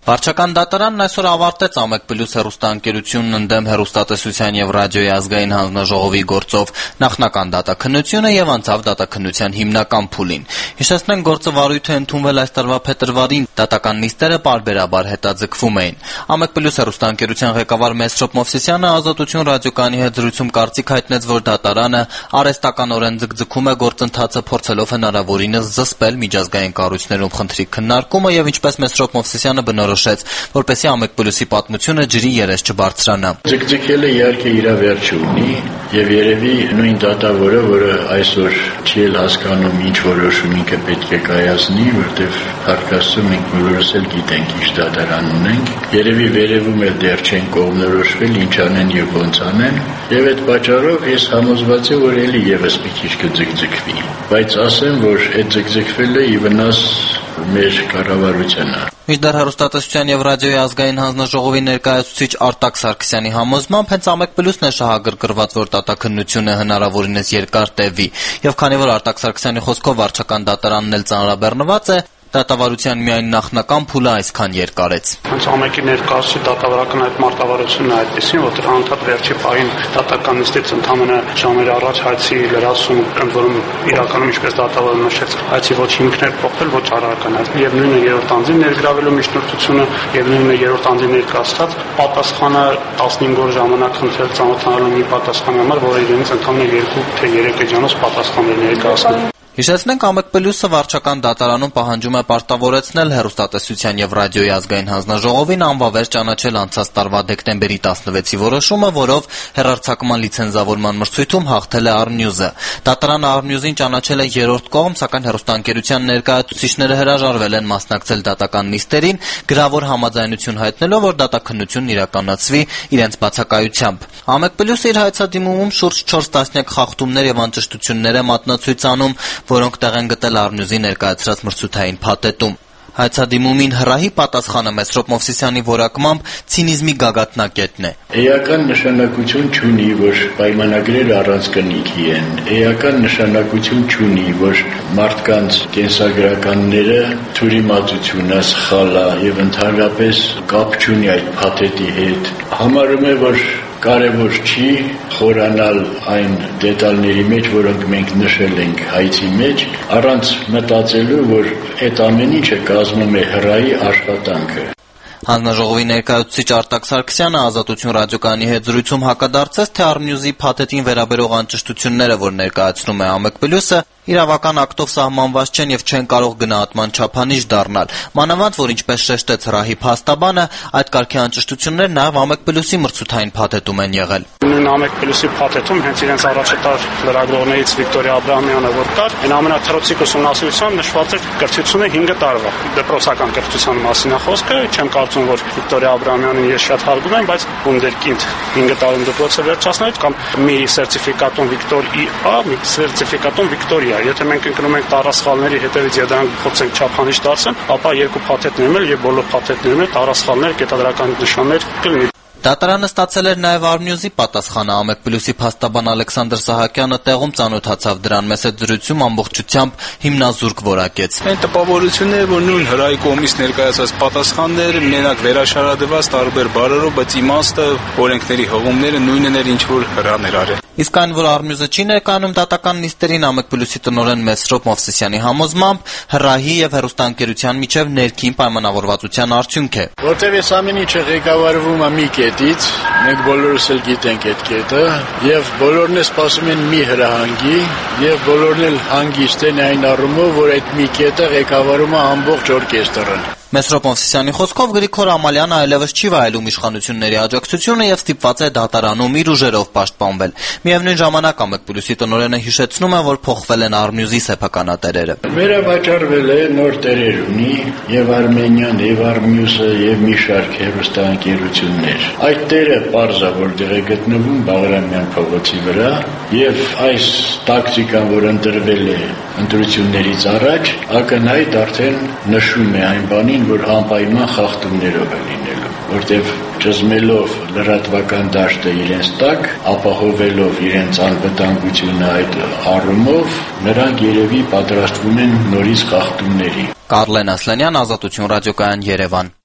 Վարչական դատարանն այսօր ավարտեց ԱՄԵԿ+ հեռուստաընկերությունն ընդդեմ հեռուստատեսության եւ ռադիոյի ազգային հանձնաժողովի գործով նախնական դատաքննությունը եւ անցավ դատաքննության հիմնական փուլին։ Հիշեցնենք, գործը վարույթ է ընդունվել այս տարվա փետրվարին, դատական նիստերը պարբերաբար հետաձգվում էին։ ԱՄԵԿ+ հեռուստաընկերության ղեկավար Մեսրոպ Մովսիսյանը Ազատություն ռադիոկայանի հետ զրույցում կարծիք հայտնեց, որ դատարանը արհեստականորեն ձգձգում է գործընթացը, փորձելով հնարավորինս զսպել միջազգային կառույցներում խնդրի քննարկումը եւ ինչպես Մեսրոպ Մովսիսյանը բնորոշեց, որպեսզի ԱՄԵԿ+-ի պատմությունը ջրի երես չբարձրանա։ Ձգձգելը իհարկե իր վերջը ունի եւ երևի նույն դատավորը, որը այսօր չի էլ հասկանում ինչ որոշում ինքը պետք է կայացնի, որտեվ հարկաստու մենք բոլորս էլ գիտենք ինչ դատարան ունենք, երևի վերևում էլ դեռ չեն կողմնորոշվել ինչ անեն եւ ոնց անեն, եւ այդ պատճառով ես համոզված եմ, որ ելի եւս մի քիչ կձգձգվի, բայց ասեմ, որ այդ ձգձգվելը ի վնաս մեր կառավարությանը։ Մինչդեռ հեռուստատեսության եւ ռադիոյի ազգային հանձնաժողովի ներկայացուցիչ Արտակ Սարգսյանի համոզմամբ հենց ԱՄԵԿ+-ն է շահագրգռված, որ դատաքննությունը հնարավորինս երկար տևի, եւ քանի որ Արտակ Սարգսյանի խոսքով վարչական դատարանն էլ ծանրաբեռնված է, դատավարության միայն նախնական փուլը այսքան երկարեց։ Հենց ԱՄԵԿ-ի ներկայացուցիչ դատավարական այդ մարտավարությունն է այդպեսին, որ անդադ վերջի պահին դատական նիստից ընդամենը ժամեր առաջ հայցի լրացում, ընդ որում իրականում ինչպես դատավորը նշեց, հայցի ոչ հիմքն էր փոխվել, ոչ առարկան, եւ նույնը երրորդ անձին ներգրավելու միջնորդությունը եւ նույնը երրորդ անձին ներկայացած պատասխանը 15 օր ժամանակ խնդրել ծանոթանալու մի պատասխանի համար, որը իրենից ընդամենը 2 թե 3 էջանոց պատասխան էր ներկայացնում։ Հիշեցնենք, ԱՄԵԿ+-ը վարչական դատարանում պահանջում է պարտավորեցնել հեռուստատեսության եւ ռադիոյի ազգային հանձնաժողովին անվավեր ճանաչել անցած տարվա դեկտեմբերի 16-ի որոշումը, որով հեռարձակման լիցենզավորման մրցույթում հաղթել է Arnews-ը։ Դատարանը Arnews-ին ճանաչել է երրորդ կողմ, սակայն հեռուստաընկերության ներկայացուցիչները հրաժարվել են մասնակցել դատական նիստերին, գրավոր համաձայնություն հայտնելով, որ դատաքննությունն իրականացվի իրենց բացակայությամբ։ ԱՄԵԿ+-ը իր հայցադիմումում շուրջ 4 տասնյակ խախտումներ եւ անճշտություններ է մատնացույց անում, որոնք տեղ են գտել Arnews-ի ներկայացրած մրցութային փաթեթում։ Հայցադիմումին հրահի պատասխանը Մեսրոպ Մովսիսյանի որակմամբ ցինիզմի գագաթնակետն է։ Էական նշանակություն չունի, որ պայմանագրերը առանց կնիքի են։ Էական նշանակություն չունի, որ մարդկանց կենսագրականները թյուրիմացությունը սխալ է եւ ընդհանրապես կապ չունի այդ փաթեթի հետ։ Համարում է, որ կարևոր չի խորանալ այն դետալների մեջ, որոնք մենք նշել ենք հայցի մեջ, առանց մտածելու, որ այդ ամեն ինչը կազմում է հրայի աշխատանքը։ Հանձնաժողովի ներկայացուցիչ Արտակ Սարգսյանը Ազատություն ռադիոկայանի հետ զրույցում հակադարձեց, թե Arnews-ի փաթեթին վերաբերող անճշտությունները, որ ներկայացնում է ԱՄԵԿ+-ը, իրավական ակտով սահմանված չեն եւ չեն կարող գնահատման չափանիշ դառնալ։ Մանավանդ, որ ինչպես շեշտեց Ռահի Փաստաբանը, այդ կարգի անճշտությունները նաեւ ԱՄԵԿ+-ի մրցութային փաթեթում են եղել։ Նույն ԱՄԵԿ+-ի փաթեթում հենց իրենց առաջատար լրագրողներից Վիկտորիա Աբրահամյանը որ կար, այն ամենաթրոցիկ ուսումնասիրությամբ նշված էր կրթությունը 5 տարվա։ Դպրոցական կրթության մասին է խոսքը, չեմ կարծում, որ Վիկտորիա Աբրահամյանին ես շատ հարգում եմ, բայց Wunderkind 5 տարում դպրոցը վերջացնելուց կամ մի սերտիֆիկատում Վիկտոր ԻԱ, մի սերտիֆիկատում Վիկտորիա։ Եթե մենք ընկնում ենք տարասխալների հետևից եւ դրանք փորձենք չափանիշ դարձնել, ապա երկու փաթեթներում էլ եւ բոլոր փաթեթներում էլ տարասխալներ, կետադրական նշաններ կլինի։ Դատարանը ստացել էր նաև Arnews-ի պատասխանը։ ԱՄԵԿ+-ի փաստաբան Ալեքսանդր Սահակյանը տեղում ծանոթացավ դրան, մեծ դրությամբ ամբողջությամբ հիմնազուրկ որակեց։ Այն տպավորությունները, որ նույն հրայի կողմից ներկայացված պատասխանները մենակ վերաշարադրված տարբեր բառերով, բայց իմաստը, օրենքների հղումները նույնն էր, ինչ որ հրան էր արել։ Իսկ այն, որ Arnews-ը չի ներկայանում դատական նիստերին, ԱՄԵԿ+-ի տնօրեն Մեսրոպ Մովսիսյանի համոզմամբ հրահի եւ հեռուստաընկերության միջև ներքին պայմանավորվածության արդյունք է։ Որտեւ այս ամեն ինչը ղեկավարվում է մի կետից, մենք բոլորս էլ գիտենք այդ կետը, եւ բոլորն էլ սպասում են մի հրահանգի, եւ բոլորն էլ հանգիստ են այն առումով, որ այդ մի կետը ղեկավարում է ամբողջ օրկեստրը։ Մեսրոպ Մովսիսյանի խոսքով Գրիգոր Ամալյանը այլևս չի վայելում իշխանությունների աջակցությունը եւ ստիպված է դատարանում իր ուժերով պաշտպանվել։ Միևնույն ժամանակ ԱՄԵԿ+-ի տնօրենը հիշեցնում է, որ փոխվել են Arnews-ի սեփականատերերը։ Վերավաճառվել է, նոր տերեր ունի եւ Armenian, եւ Arnews-ը, եւ մի շարք հեռուստաընկերություններ։ Այդ տերը պարզ է, որտեղ է գտնվում Բաղրամյան փողոցի վրա, եւ այս տակտիկան, որ ընտրվել է ընտրություններից առաջ, ակնհայտ արդեն նշում է այն բանին, որ անպայման խախտումներով է լինելու, որտեղ ճզմելով լրատվական դաշտը իրենց տակ, ապահովելով իրենց անվտանգությունը այդ առումով, նրանք երևի պատրաստվում են նորից խախտումների։ Կարլեն Ասլանյան, Ազատություն ռադիոկայան, Երևան։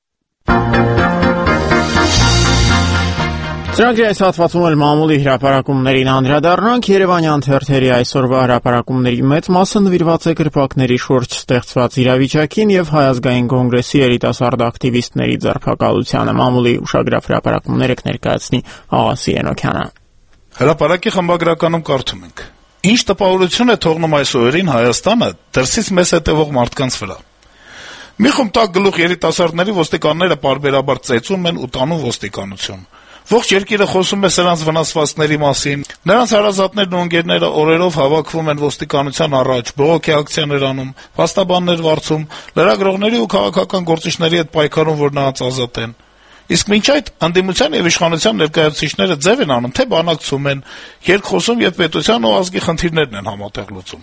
Ծրագրի այս հատվածում էլ մամուլի հրապարակումներին անդրադառնանք։ Երևանյան թերթերի այսօրվա հրապարակումների մեծ մասը նվիրված է կրպակների շուրջ ստեղծված իրավիճակին եւ Հայ ազգային կոնգրեսի երիտասարդ ակտիվիստների ձերբակալությանը։ Մամուլի ուշագրավ հրապարակումները կներկայացնի Աղասի Էնոքյանը։ Հրապարակի խմբագրականում կարդում ենք. Ինչ տպավորություն է թողնում այս օրերին Հայաստանը դրսից մեզ հետևող մարդկանց վրա։ Մի խումբ տակ գլուխ երիտասարդների ոստիկանները պարբերաբար ծեծում են ու տանում ոստիկանություն։ Ողջ երկիրը խոսում է սրանց վնասվածքների մասին, նրանց հարազատներն ու ընկերները օրերով հավաքվում են ոստիկանության առաջ, բողոքի ակցիաներ անում, փաստաբաններ վարձում, լրագրողների ու քաղաքական գործիչների հետ պայքարում, որ նրանց ազատեն։ Իսկ մինչ այդ ընդդիմության եւ իշխանության ներկայացուցիչները ձև են անում, թե բանակցում են, երկխոսում եւ պետության ու ազգի խնդիրներն են համատեղ լուծում։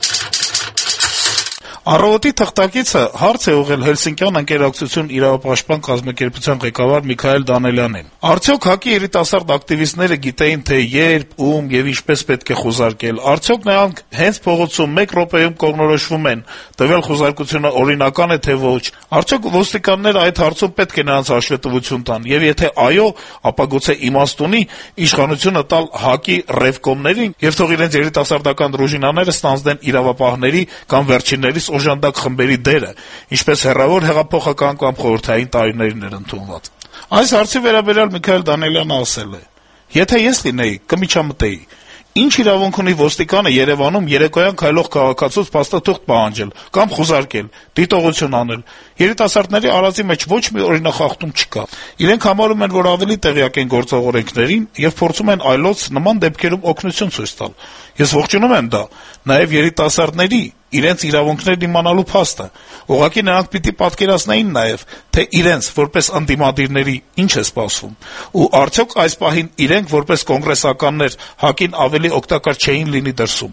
Առավոտի թղթակիցը հարց է ուղղել Հելսինկյան ընկերակցություն իրավապաշտպան կազմակերպության ղեկավար Միքայել Դանելյանին։ Արդյոք ՀԱԿ-ի երիտասարդ ակտիվիստները գիտեին, թե երբ, ում եւ ինչպես պետք է խուզարկել։ Արդյոք նրանք հենց փողոցում 1 րոպեում կողմնորոշվում են, տվյալ խուզարկությունը օրինական է թե ոչ։ Արդյոք ոստիկանները այդ հարցում պետք է նրանց հաշվետվություն տան, եւ եթե այո, ապա գուցե իմաստ ունի իշխանությունը տալ ՀԱԿ-ի ռևկոմներին եւ թող իրենց երիտասարդական դրուժինաները ստանձնեն իրավապահների կամ վերջիններիս օժանդակ խմբերի դերը, ինչպես հեռավոր հեղափոխական կամ խորհրդային տարիներին էր ընդունված։ Այս հարցի վերաբերյալ Միքայել Դանելյանը ասել է. «Եթե ես լինեի, կմիջամտեի։ Ինչ իրավունք ունի ոստիկանը Երևանում երեկոյան քայլող քաղաքացուց փաստաթուղթ պահանջել կամ խուզարկել, դիտողություն անել։ Երիտասարդների արածի մեջ ոչ մի օրինախախտում չկա։ Իրենք համարում են, որ ավելի տեղյակ են գործող օրենքներին եւ փորձում են այլոց նման դեպքերում օգնություն ցույց տալ։ Ես ողջունում եմ դա, նաեւ երիտասարդների իրենց իրավունքներն իմանալու փաստը։ Ուղղակի նրանք պիտի պատկերացնեին նաեւ, թե իրենց որպես ընդդիմադիրների ինչ է սպասվում, ու արդյոք այս պահին իրենք որպես կոնգրեսականներ ՀԱԿ-ին ավելի օգտակար չէին լինի դրսում»։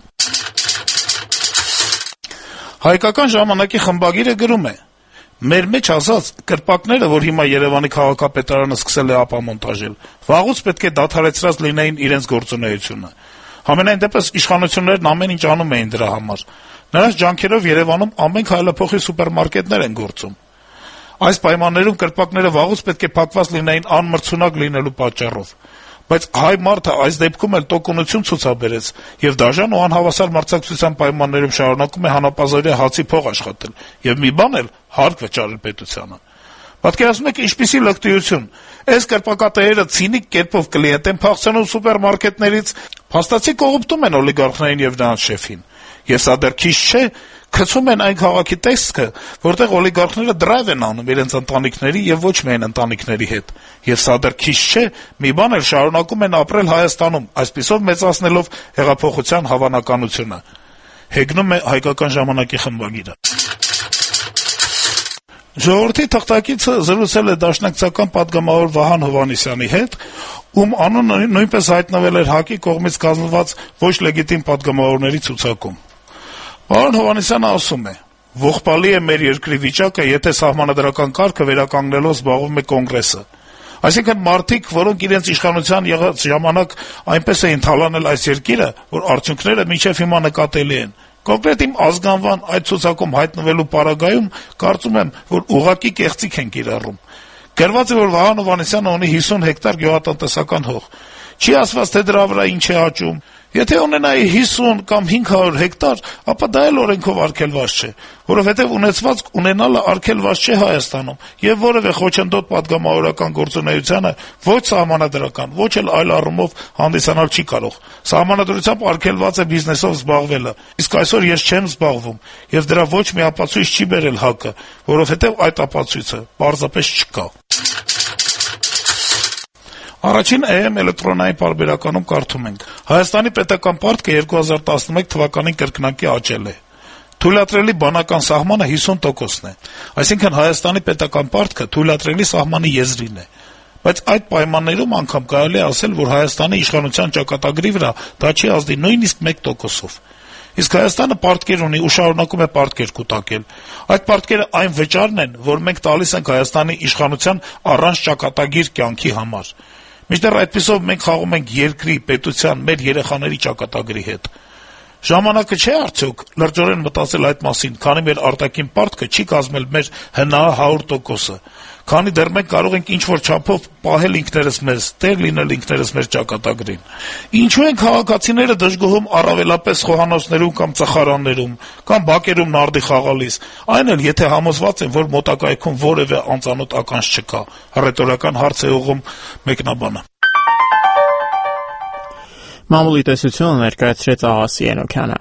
Հայկական ժամանակի խմբագիրը գրում է. «Մեր մեջ ասած կրպակները, որ հիմա Երևանի քաղաքապետարանը սկսել է ապամոնտաժել, վաղուց պետք է դադարեցրած լինեին իրենց գործունեությունը։ Համենայն դեպս իշխանություններն ամեն ինչ անում էին դրա համար։ Նրանց ջանքերով Երևանում ամեն քայլափոխի սուպերմարկետներ են գործում։ Այս պայմաններում կրպակները վաղուց պետք է փակված լինեին անմրցունակ լինելու պատճառով։ Բայց հայ մարդը այս դեպքում էլ տոկունություն ցուցաբերեց եւ դաժան ու անհավասար մրցակցության պայմաններում շարունակում է հանապազորյա հացի փող աշխատել եւ մի բան էլ հարկ վճարել պետությանը։ Պատկերացնում եք ինչպիսի լկտիություն։ Այս կրպակատերերը ցինիկ կերպով կլիենտ են փախցնում սուպերմարկետներից, փաստացի կողոպտում են օլիգարխներին եւ նրանց շեֆին։ Եվ սա դեռ քիչ չէ, գցում են այն քաղաքի տեսքը, որտեղ օլիգարխները դրայվ են անում իրենց ընտանիքների եւ ոչ միայն ընտանիքների հետ։ Եվ սա դեռ քիչ չէ, մի բան էլ շարունակում են ապրել Հայաստանում, այսպիսով մեծացնելով հեղափոխության հավանականությունը։ Հեգնում է Հայկական ժամանակի խմբագիրը։ Ժողովրդի թղթակիցը զրուցել է դաշնակցական պատգամավոր Վահան Հովհաննիսյանի հետ, ում անունը նույնպես հայտնվել էր ՀԱԿ-ի կողմից կազմված ոչ լեգիտիմ պատգամավորների ցուցակում։ Պարոն Հովհաննիսյանը ասում է. «Ողբալի է մեր երկրի վիճակը, եթե սահմանադրական կարգը վերականգնելով զբաղվում է Կոնգրեսը։ Այսինքն մարդիկ, որոնք իրենց իշխանության եղած ժամանակ այնպես էին թալանել այս երկիրը, որ արդյունքները մինչև հիմա նկատելի են։ Կոնկրետ իմ ազգանվան այդ ցուցակում հայտնվելու պարագայում կարծում եմ, որ ուղղակի կեղծիք են կիրառում։ Գրված է, որ Վահան Հովհաննիսյանը ունի 50 հեկտար գյուղատնտեսական հող։ Չի ասված, թե դրա վրա ինչ է աճում։ Եթե ունենայի 50 կամ 500 հեկտար, ապա դա էլ օրենքով արգելված չէ, որովհետև ունեցվածք ունենալը արգելված չէ Հայաստանում, եւ որևէ խոչընդոտ պատգամավորական գործունեությանը ոչ սահմանադրական, ոչ էլ այլ առումով հանդիսանալ չի կարող։ Սահմանադրությամբ արգելված է բիզնեսով զբաղվելը, իսկ այսօր ես չեմ զբաղվում, եւ դրա ոչ մի ապացույց չի բերել ՀԱԿ-ը, որովհետև այդ ապացույցը պարզապես չկա»։ Առաջին AM էլեկտրոնային պարբերականում կարդում ենք. Հայաստանի պետական պարտքը 2011 թվականին կրկնակի աճել է։ Թույլատրելի բանական սահմանը 50%-ն է, այսինքն Հայաստանի պետական պարտքը թույլատրելի սահմանի եզրին է։ Բայց այդ պայմաններում անգամ կարելի է ասել, որ Հայաստանի իշխանության ճակատագրի վրա դա չի ազդի նույնիսկ 1%-ով։ Իսկ Հայաստանը պարտքեր ունի ու շարունակում է պարտքեր կուտակել։ Այդ պարտքերը այն վճարն են, որ մենք տալիս ենք Հայաստանի իշխանության առանց ճակատագիր կյանքի համար։ Մինչդեռ այդպիսով մենք խաղում ենք երկրի, պետության, մեր երեխաների ճակատագրի հետ։ Ժամանակը չէ արդյոք լրջորեն մտածել այդ մասին, քանի մեր արտաքին պարտքը չի կազմել մեր ՀՆԱ 100%-ը։ քանի դեռ մենք կարող ենք ինչ-որ չափով պահել ինքներս մեզ, տեր լինել ինքներս մեր ճակատագրին։ Ինչու են քաղաքացիները դժգոհում առավելապես խոհանոցներում կամ ծխարաններում, կամ բակերում նարդի խաղալիս, այն էլ եթե համոզված են, որ մոտակայքում որևէ անծանոթ ականջ չկա, ռետորական հարց է ուղղում մեկնաբանը։ Մամուլի տեսությունը ներկայացրեց Աղասի Ենոքյանը։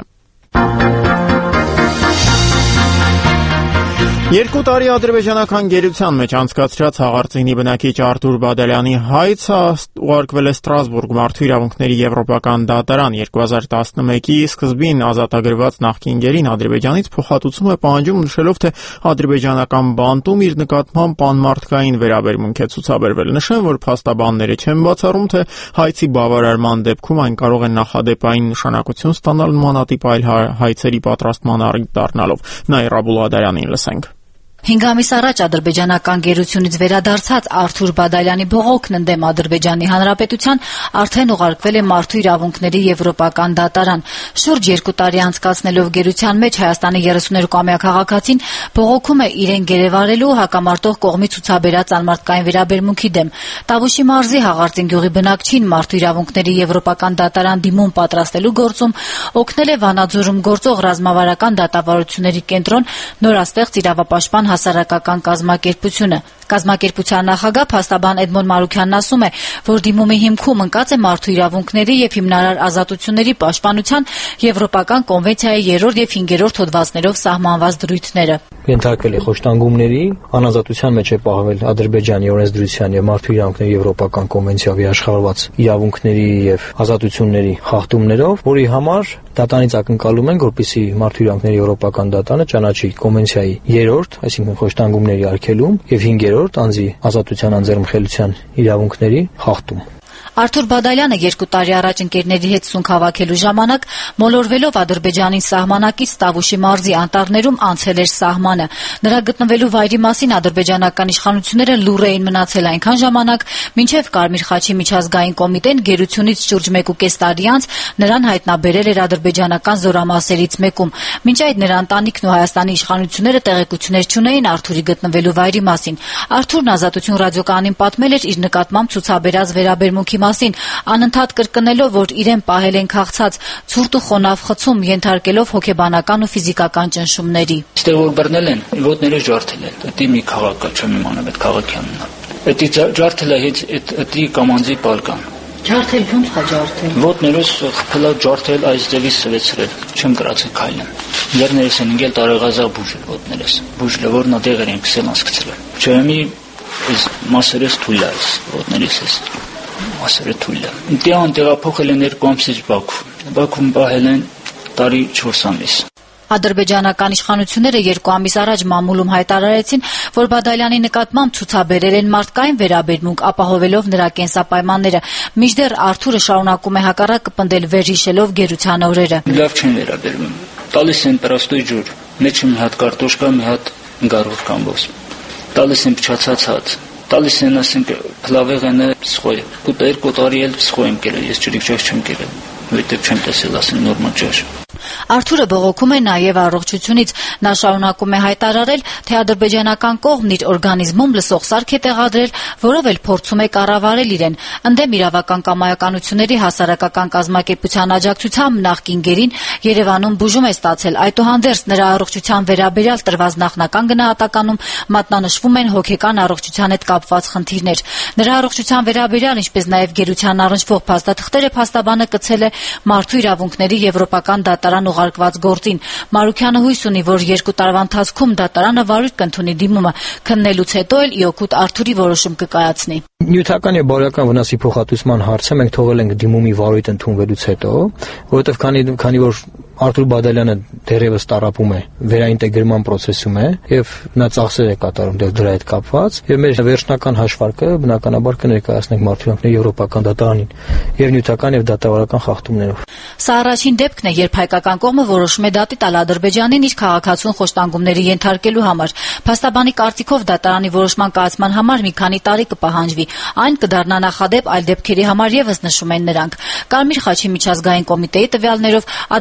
2 տարի ադրբեջանական գերության մեջ անցկացրած հաղարծինի բնակիչ Արթուր Բադալյանի հայցը ուղարկվել է Ստրասբուրգ մարդու իրավունքների եվրոպական դատարան 2011-ի սկզբին ազատագրված նախկին գերին Ադրբեջանից փոխհատուցում է պահանջում, նշելով, թե ադրբեջանական բանտում իր նկատմամբ անմարդկային վերաբերմունք է ցուցաբերվել։ Նշեմ, որ փաստաբանները չեն բացառում, թե հայցի բավարարման դեպքում այն կարող է նախադեպային նշանակություն ստանալ նմանատիպ այլ հայցերի պատրաստման առիթ դառնալով։ Նաիրա Բուլադարյանին լսենք։ 5 ամիս առաջ ադրբեջանական գերությունից վերադարձած Արթուր Բադալյանի բողոքն ընդդեմ Ադրբեջանի Հանրապետության արդեն ուղարկվել է մարդու իրավունքների եվրոպական դատարան։ Շուրջ 2 տարի անցկացնելով գերության մեջ Հայաստանի 32-ամյա քաղաքացին բողոքում է իրեն գերեվարելու հակամարտող կողմի ցուցաբերած անմարդկային վերաբերմունքի դեմ։ Տավուշի մարզի Հաղարծին գյուղի բնակչին մարդու իրավունքների եվրոպական դատարան դիմում պատրաստելու գործում օգնել է Վանաձորում գործող ռազմավարական դատավարությունների կենտրոն նորաստեղծ իրավապաշտպան հասարակական կազմակերպությունը։ Կազմակերպության նախագահ փաստաբան Էդմոն Մարուքյանն ասում է, որ դիմումի հիմքում ընկած է մարդու իրավունքների եւ հիմնարար ազատությունների պաշտպանության Եվրոպական կոնվենցիայի 3-րդ եւ 5-րդ հոդվածներով սահմանված դրույթները։ Ենթարկվել է խոշտանգումների, անազատության մեջ է պահվել Ադրբեջանի օրենսդրության եւ մարդու իրավունքների Եվրոպական կոնվենցիայով աշխարհված իրավունքների եւ ազատությունների խախտումներով, որի համար դատարանից ակնկալում են, որպեսզի մարդու իրավունքների Եվրոպական դատարանը ճանաչի կոնվենցիայի 3-րդ, այսինքն խոշտանգումների արգելում եւ 5-րդ անձի ազատության անձեռնխելության իրավունքների խախտում։ Արթուր Բադալյանը 2 տարի առաջ ընկերների հետ սունկ հավաքելու ժամանակ մոլորվելով Ադրբեջանին սահմանակից Տավուշի մարզի անտառներում անցել էր սահմանը։ Նրա գտնվելու վայրի մասին ադրբեջանական իշխանությունները լուռ էին մնացել այնքան ժամանակ, մինչև Կարմիր խաչի միջազգային կոմիտեն գերությունից շուրջ 1.5 տարի անց նրան հայտնաբերել էր ադրբեջանական զորամասերից մեկում։ Մինչ այդ նրա ընտանիքն ու Հայաստանի իշխանությունները տեղեկություններ չունեին Արթուրի գտնվելու վայրի մասին։ Արթուրն Ազատություն ռադիոկայանին պատմել էր իր նկատմամբ ցուցաբերած վերաբերմունքի մասին, անընդհատ կրկնելով, որ իրեն պահել են քաղցած, ցուրտ ու խոնավ խցում, ենթարկելով հոգեբանական ու ֆիզիկական ճնշումների։ Այստեղ որ բռնել են, ոտները ջարդել են։ Դա մի քաղաք է, չեմ իմանում այդ քաղաքյանն է։ Դա ջարդել է դա կամանձի պալկան։ Ջարդել ո՞նց է ջարդել։ Ոտներս խփելա ջարդել այս ձևի սվեցրել։ Չեմ գրացել քայլեմ։ Երներս են ընկել տարեգազա բուժել ոտներս։ Բուժել որն ադեղեր են քսել ասկցրել։ Չեմի այս մասերս թույլ է այս ոտներիս էս։ Մասերը թույլ է։ Դիան տեղափոխել են 2 ամսից Բաքու։ Բաքվում պահել են տարի 4 ամիս։ Ադրբեջանական իշխանությունները 2 ամիս առաջ մամուլում հայտարարեցին, որ Բադալյանի նկատմամբ ցուցաբերել են մարդկային վերաբերմունք, ապահովելով նրա կենսապայմանները։ Մինչդեռ Արթուրը շարունակում է հակառակը պնդել վերհիշելով գերության օրերը։ Լավ չեն վերաբերվում։ Տալիս են պրաստոյ ջուր, մեջը մի հատ կարտոշկա, մի հատ գարուր կամբոս։ Տալիս են փչացած հաց։ Տալիս են ասենք փլավեղենը սխոյ։ Կուտը 2 տարի էլ սխոյ եմ կերել, ես ջրիկ ջաշ չեմ կերել։ Որտեղ չեմ տեսել ասեն նորմալ ջաշ։ Արթուրը բողոքում է նաև առողջությունից։ Նա շարունակում է հայտարարել, թե ադրբեջանական կողմն իր օրգանիզմում լսող սարք է տեղադրել, որով էլ փորձում է կառավարել իրեն։ Ընդդեմ իրավական կամայականությունների հասարակական կազմակերպության աջակցությամբ նախկին գերին Երևանում բուժում է ստացել։ Այդուհանդերձ նրա առողջության վերաբերյալ տրված նախնական գնահատականում մատնանշվում են հոգեկան առողջության հետ կապված խնդիրներ։ Նրա առողջության վերաբերյալ, ինչպես նաև գերության առնչվող փաստաթղթերը փաստաբանը կցել է մարդու իրավունքների եվրոպական դատարան ուղարկված գործին։ Մարուքյանը հույս ունի, որ 2 տարվա ընթացքում դատարանը վարույթ կընդունի դիմումը, քննելուց հետո էլ իօգուտ Արթուրի որոշում կկայացնի։ Նյութական եւ բարոյական վնասի փոխհատուցման հարցը մենք թողել ենք դիմումի վարույթ ընդունվելուց հետո, որովհետեւ քանի որ Արթուր Բադալյանը դեռևս տարապում է, վերաինտեգրման process-ում է եւ նա ծախսեր է կատարում դրա հետ կապված եւ մեր վերջնական հաշվարկը բնականաբար կներկայացնենք մարդու իրավունքների եվրոպական դատարանին եւ նյութական եւ դատավարական խախտումներով։ Սա առաջին դեպքն է, երբ հայկական կողմը որոշում է դատի տալ Ադրբեջանին իր քաղաքացուն խոշտանգումների ենթարկելու համար։ Փաստաբանի կարծիքով դատարանի որոշման կայացման համար մի քանի տարի կպահանջվի։ Այն կդառնա նախադեպ այլ դեպքերի համար եւս նշում են նրանք։ Կարմիր խաչի միջազգային կոմիտեի տվյալներով Ադրբեջանը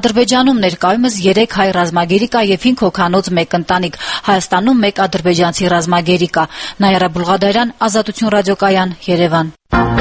Հայաստանում ներկայումս 3 հայ ռազմագերի կա եւ 5 հոգանոց 1 ընտանիք։ Հայաստանում 1 ադրբեջանցի ռազմագերի կա։ Նաիրա Բուլղադարյան, Ազատություն ռադիոկայան, Երևան։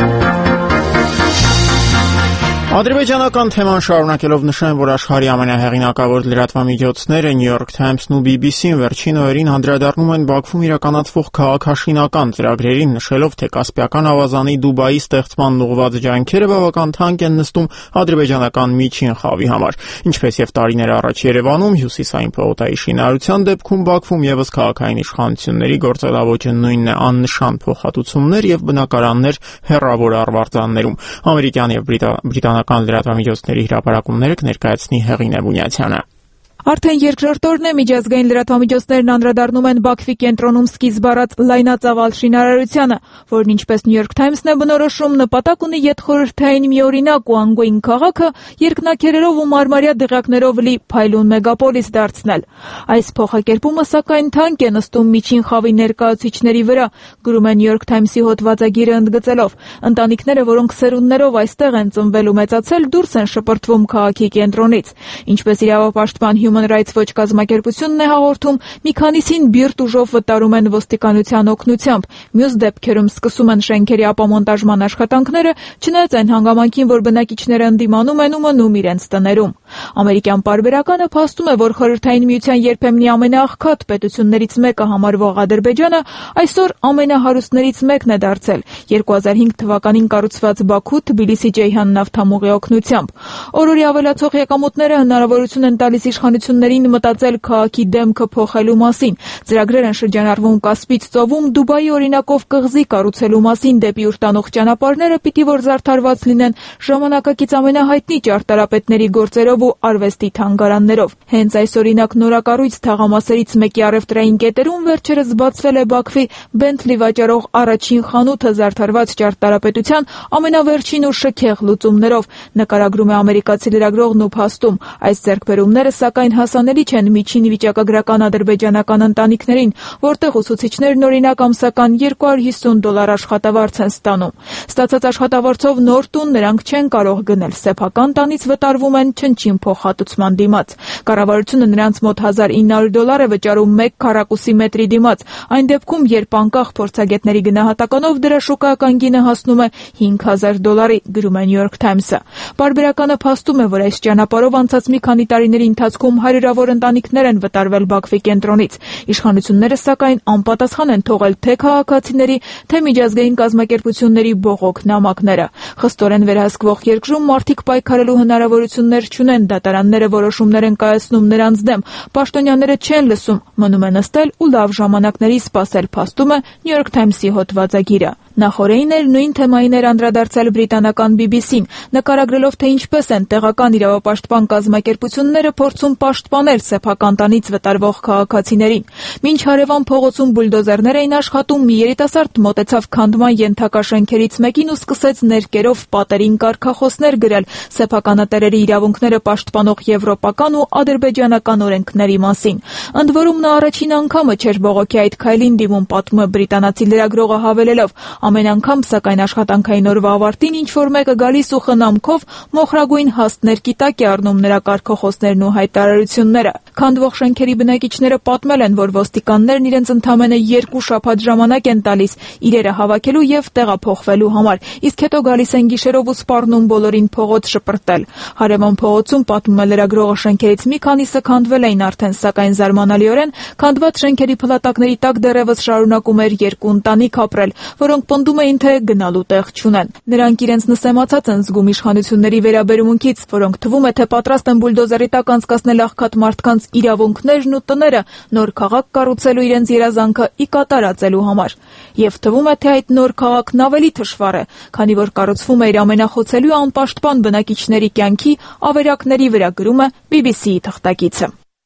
Ադրբեջանական թեման շարունակելով նշեմ, որ աշխարհի ամենահեղինակավոր լրատվամիջոցները New York Times-ն ու BBC-ն վերջին օրերին անդրադառնում են Բաքվում իրականացվող քաղաքաշինական ծրագրերին, նշելով, թե Կասպիական ավազանի Դուբայի ստեղծման ուղղված ջանքերը բավական թանկ են նստում ադրբեջանական միջին խավի համար։ Ինչպես եւ տարիներ առաջ Երևանում, հյուսիսային պողոտայի շինարարության դեպքում Բաքվում եւս քաղաքային իշխանությունների գործելավոճը նույնն է՝ աննշան փոխհատուցումներ եւ բնակարաններ հեռավոր արվարձաններում։ Ամերիկյան եւ բրիտանական լրատվամիջոցների հրապարակումները կներկայացնի Հեղինե Բունյացյանը։ Արդեն երկրորդ օրն է միջազգային լրատվամիջոցներն անդրադառնում են Բաքվի կենտրոնում սկիզբ առած լայնածավալ շինարարությանը, որն ինչպես New York Times-ն է բնորոշում, նպատակ ունի յետխորհրդային միօրինակ ու անգույն քաղաքը երկնաքերերով ու մարմարյա դղյակներով լի փայլուն մեգապոլիս դարձնել։ Այս փոխակերպումը սակայն թանկ է նստում միջին խավի ներկայացուցիչների վրա, գրում է New York Times-ի հոդվածագիրը ընդգծելով. ընտանիքները, որոնք սերունդներով այստեղ են ծնվել ու մեծացել, դուրս են շպրտվում քաղաքի կենտրոնից։ Ինչպես իրավապաշտպան Human Rights Watch կազմակերպությունն է հաղորդում, մի քանիսին բիրտ ուժով վտարում են ոստիկանության օգնությամբ, մյուս դեպքերում սկսում են շենքերի ապամոնտաժման աշխատանքները, չնայած այն հանգամանքին, որ բնակիչները ընդդիմանում են ու մնում իրենց տներում։ Ամերիկյան պարբերականը փաստում է, որ Խորհրդային Միության երբեմնի ամենաաղքատ պետություններից մեկը համարվող Ադրբեջանը այսօր ամենահարուստներից մեկն է դարձել 2005 թվականին կառուցված Բաքու-Թբիլիսի-Ջեյհան նավթամուղի օգնությամբ։ Օրորի ավելացող եկամուտները հնարավորություն են տալիս իշխանություններին մտածել քաղաքի դեմքը փոխելու մասին։ Ծրագրեր են շրջանառվում Կասպից ծովում Դուբայի օրինակով կղզի կառուցելու մասին, դեպի ուր տանող ճանապարհները պիտի որ զարդարված լինեն ժամանակակից ամենահայտնի ճարտարապետների գործերով ու արվեստի թանգարաններով։ Հենց այս օրինակ նորակառույց թաղամասերից մեկի առևտրային կետերում վերջերս բացվել է Բաքվի Bentley վաճառող առաջին խանութը զարդարված ճարտարապետության ամենավերջին ու շքեղ լուծումներով, նկարագրում է ամերիկացի լրագրողն ու փաստում։ Այս ձեռքբերումները սակայն հասանելի չեն միջին վիճակագրական ադրբեջանական ընտանիքներին, որտեղ ուսուցիչներն օրինակ ամսական $250 աշխատավարձ են ստանում։ Ստացած աշխատավարձով նոր տուն նրանք չեն կարող գնել, սեփական տանից վտարվում են չնչին փոխհատուցման դիմաց։ Կառավարությունը նրանց մոտ $1900 է վճարում 1 քառակուսի մետրի դիմաց, այն դեպքում, երբ անկախ փորձագետների գնահատականով դրա շուկայական գինը հասնում է $5000, գրում է New York Times-ը։ Պարբերականը փաստում է, որ այս ճանապարհով անցած մի քանի տարիների ընթացքում հարյուրավոր ընտանիքներ են վտարվել Բաքվի կենտրոնից։ Իշխանությունները սակայն անպատասխան են թողել թե քաղաքացիների, թե միջազգային կազմակերպությունների բողոք նամակները։ Խստորեն վերահսկվող երկրում մարդիկ պայքարելու հնարավորություններ չունեն, դատարանները որոշումներ են կայացնում նրանց դեմ, պաշտոնյաները չեն լսում, մնում է նստել ու լավ ժամանակների սպասել, փաստում է New York Times-ի հոդվածագիրը։ Նախորդին էր նույն թեմային էր անդրադարձել բրիտանական BBC-ն, նկարագրելով, թե ինչպես են տեղական իրավապաշտպան կազմակերպությունները փորձում պաշտպանել սեփական տանից վտարվող քաղաքացիներին։ Մինչ հարևան փողոցում բուլդոզերներ էին աշխատում, մի երիտասարդ մոտեցավ քանդման ենթակա շենքերից մեկին ու սկսեց ներկերով պատերին կարգախոսներ գրել սեփականատերերի իրավունքները պաշտպանող եվրոպական ու ադրբեջանական օրենքների մասին։ Ընդ որում նա առաջին անգամը չէր բողոքի այդ քայլին դիմում, պատմում է բրիտանացի լրագրողը հավելելով. ամեն անգամ սակայն աշխատանքային օրվա ավարտին ինչ-որ մեկը գալիս ու խնամքով մոխրագույն հաստներ տակ է առնում նրա կարգախոսներն ու հայտարարությունները։ Քանդվող շենքերի բնակիչները պատմել են, որ ոստիկաններն իրենց ընդամենը 2 շաբաթ ժամանակ են տալիս իրերը հավաքելու եւ տեղափոխվելու համար, իսկ հետո գալիս են գիշերով ու սպառնում բոլորին փողոց շպրտել։ Հարևան փողոցում, պատմում է լրագրողը, շենքերից մի քանիսը քանդվել էին արդեն, սակայն զարմանալիորեն քանդված շենքերի փլատակների տակ դեռևս շարունակում էր 2 ընտանիք ապրել, որոնք պնդում էին, թե գնալու տեղ չունեն։ Նրանք իրենց նսեմացած են զգում իշխանությունների վերաբերմունքից, որոնք թվում է, թե պատրաստ են բուլդոզերի տակ անցկացնել աղքատ մարդկանց իրավունքներն ու տները, նոր քաղաք կառուցելու իրենց երազանքը ի կատարածելու համար։ Եվ թվում է, թե այդ նոր քաղաքն ավելի թշվառ է, քանի որ կառուցվում է իր ամենախոցելի անպաշտպան բնակիչների կյանքի ավերակների վրա, գրում է BBC-ի թղթակիցը։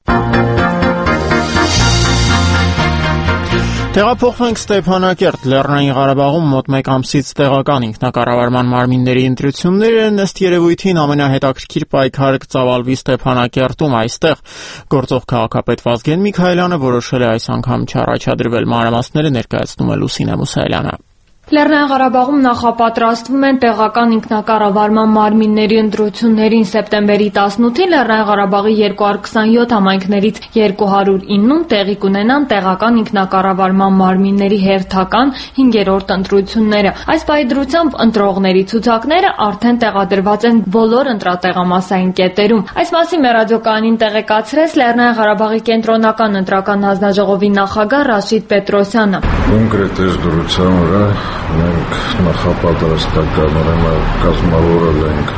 Տեղափոխվենք Ստեփանակերտ, Լեռնային Ղարաբաղում մոտ 1 ամսից տեղական ինքնակառավարման մարմինների ընտրությունները ըստ երևույթին ամենահետաքրքիր պայքարը կծավալվի Ստեփանակերտում, այստեղ գործող քաղաքապետ Վազգեն Միքայելյանը որոշել է այս անգամ չառաջադրվել։ Մանրամասները ներկայացնում է Լուսինե Մուսայելյանը։ Լեռնային Ղարաբաղում նախապատրաստվում են տեղական ինքնակառավարման մարմինների ընտրություններին սեպտեմբերի 18-ին Լեռնային Ղարաբաղի 227 համայնքներից 209-ում տեղի կունենան տեղական ինքնակառավարման մարմինների հերթական 5-րդ ընտրությունները։ Այս պահի դրությամբ ընտրողների ցուցակները արդեն տեղադրված են բոլոր ընտրատեղամասային կետերում։ Այս մասին մեր ռադիոկայանին տեղեկացրեց Լեռնային Ղարաբաղի կենտրոնական ընտրական հանձնաժողովի նախագահ Ռաշիդ Պետրոսյանը։ Կոնկրետ այս դրության վրա մենք նախապատրաստական կազմավորել ենք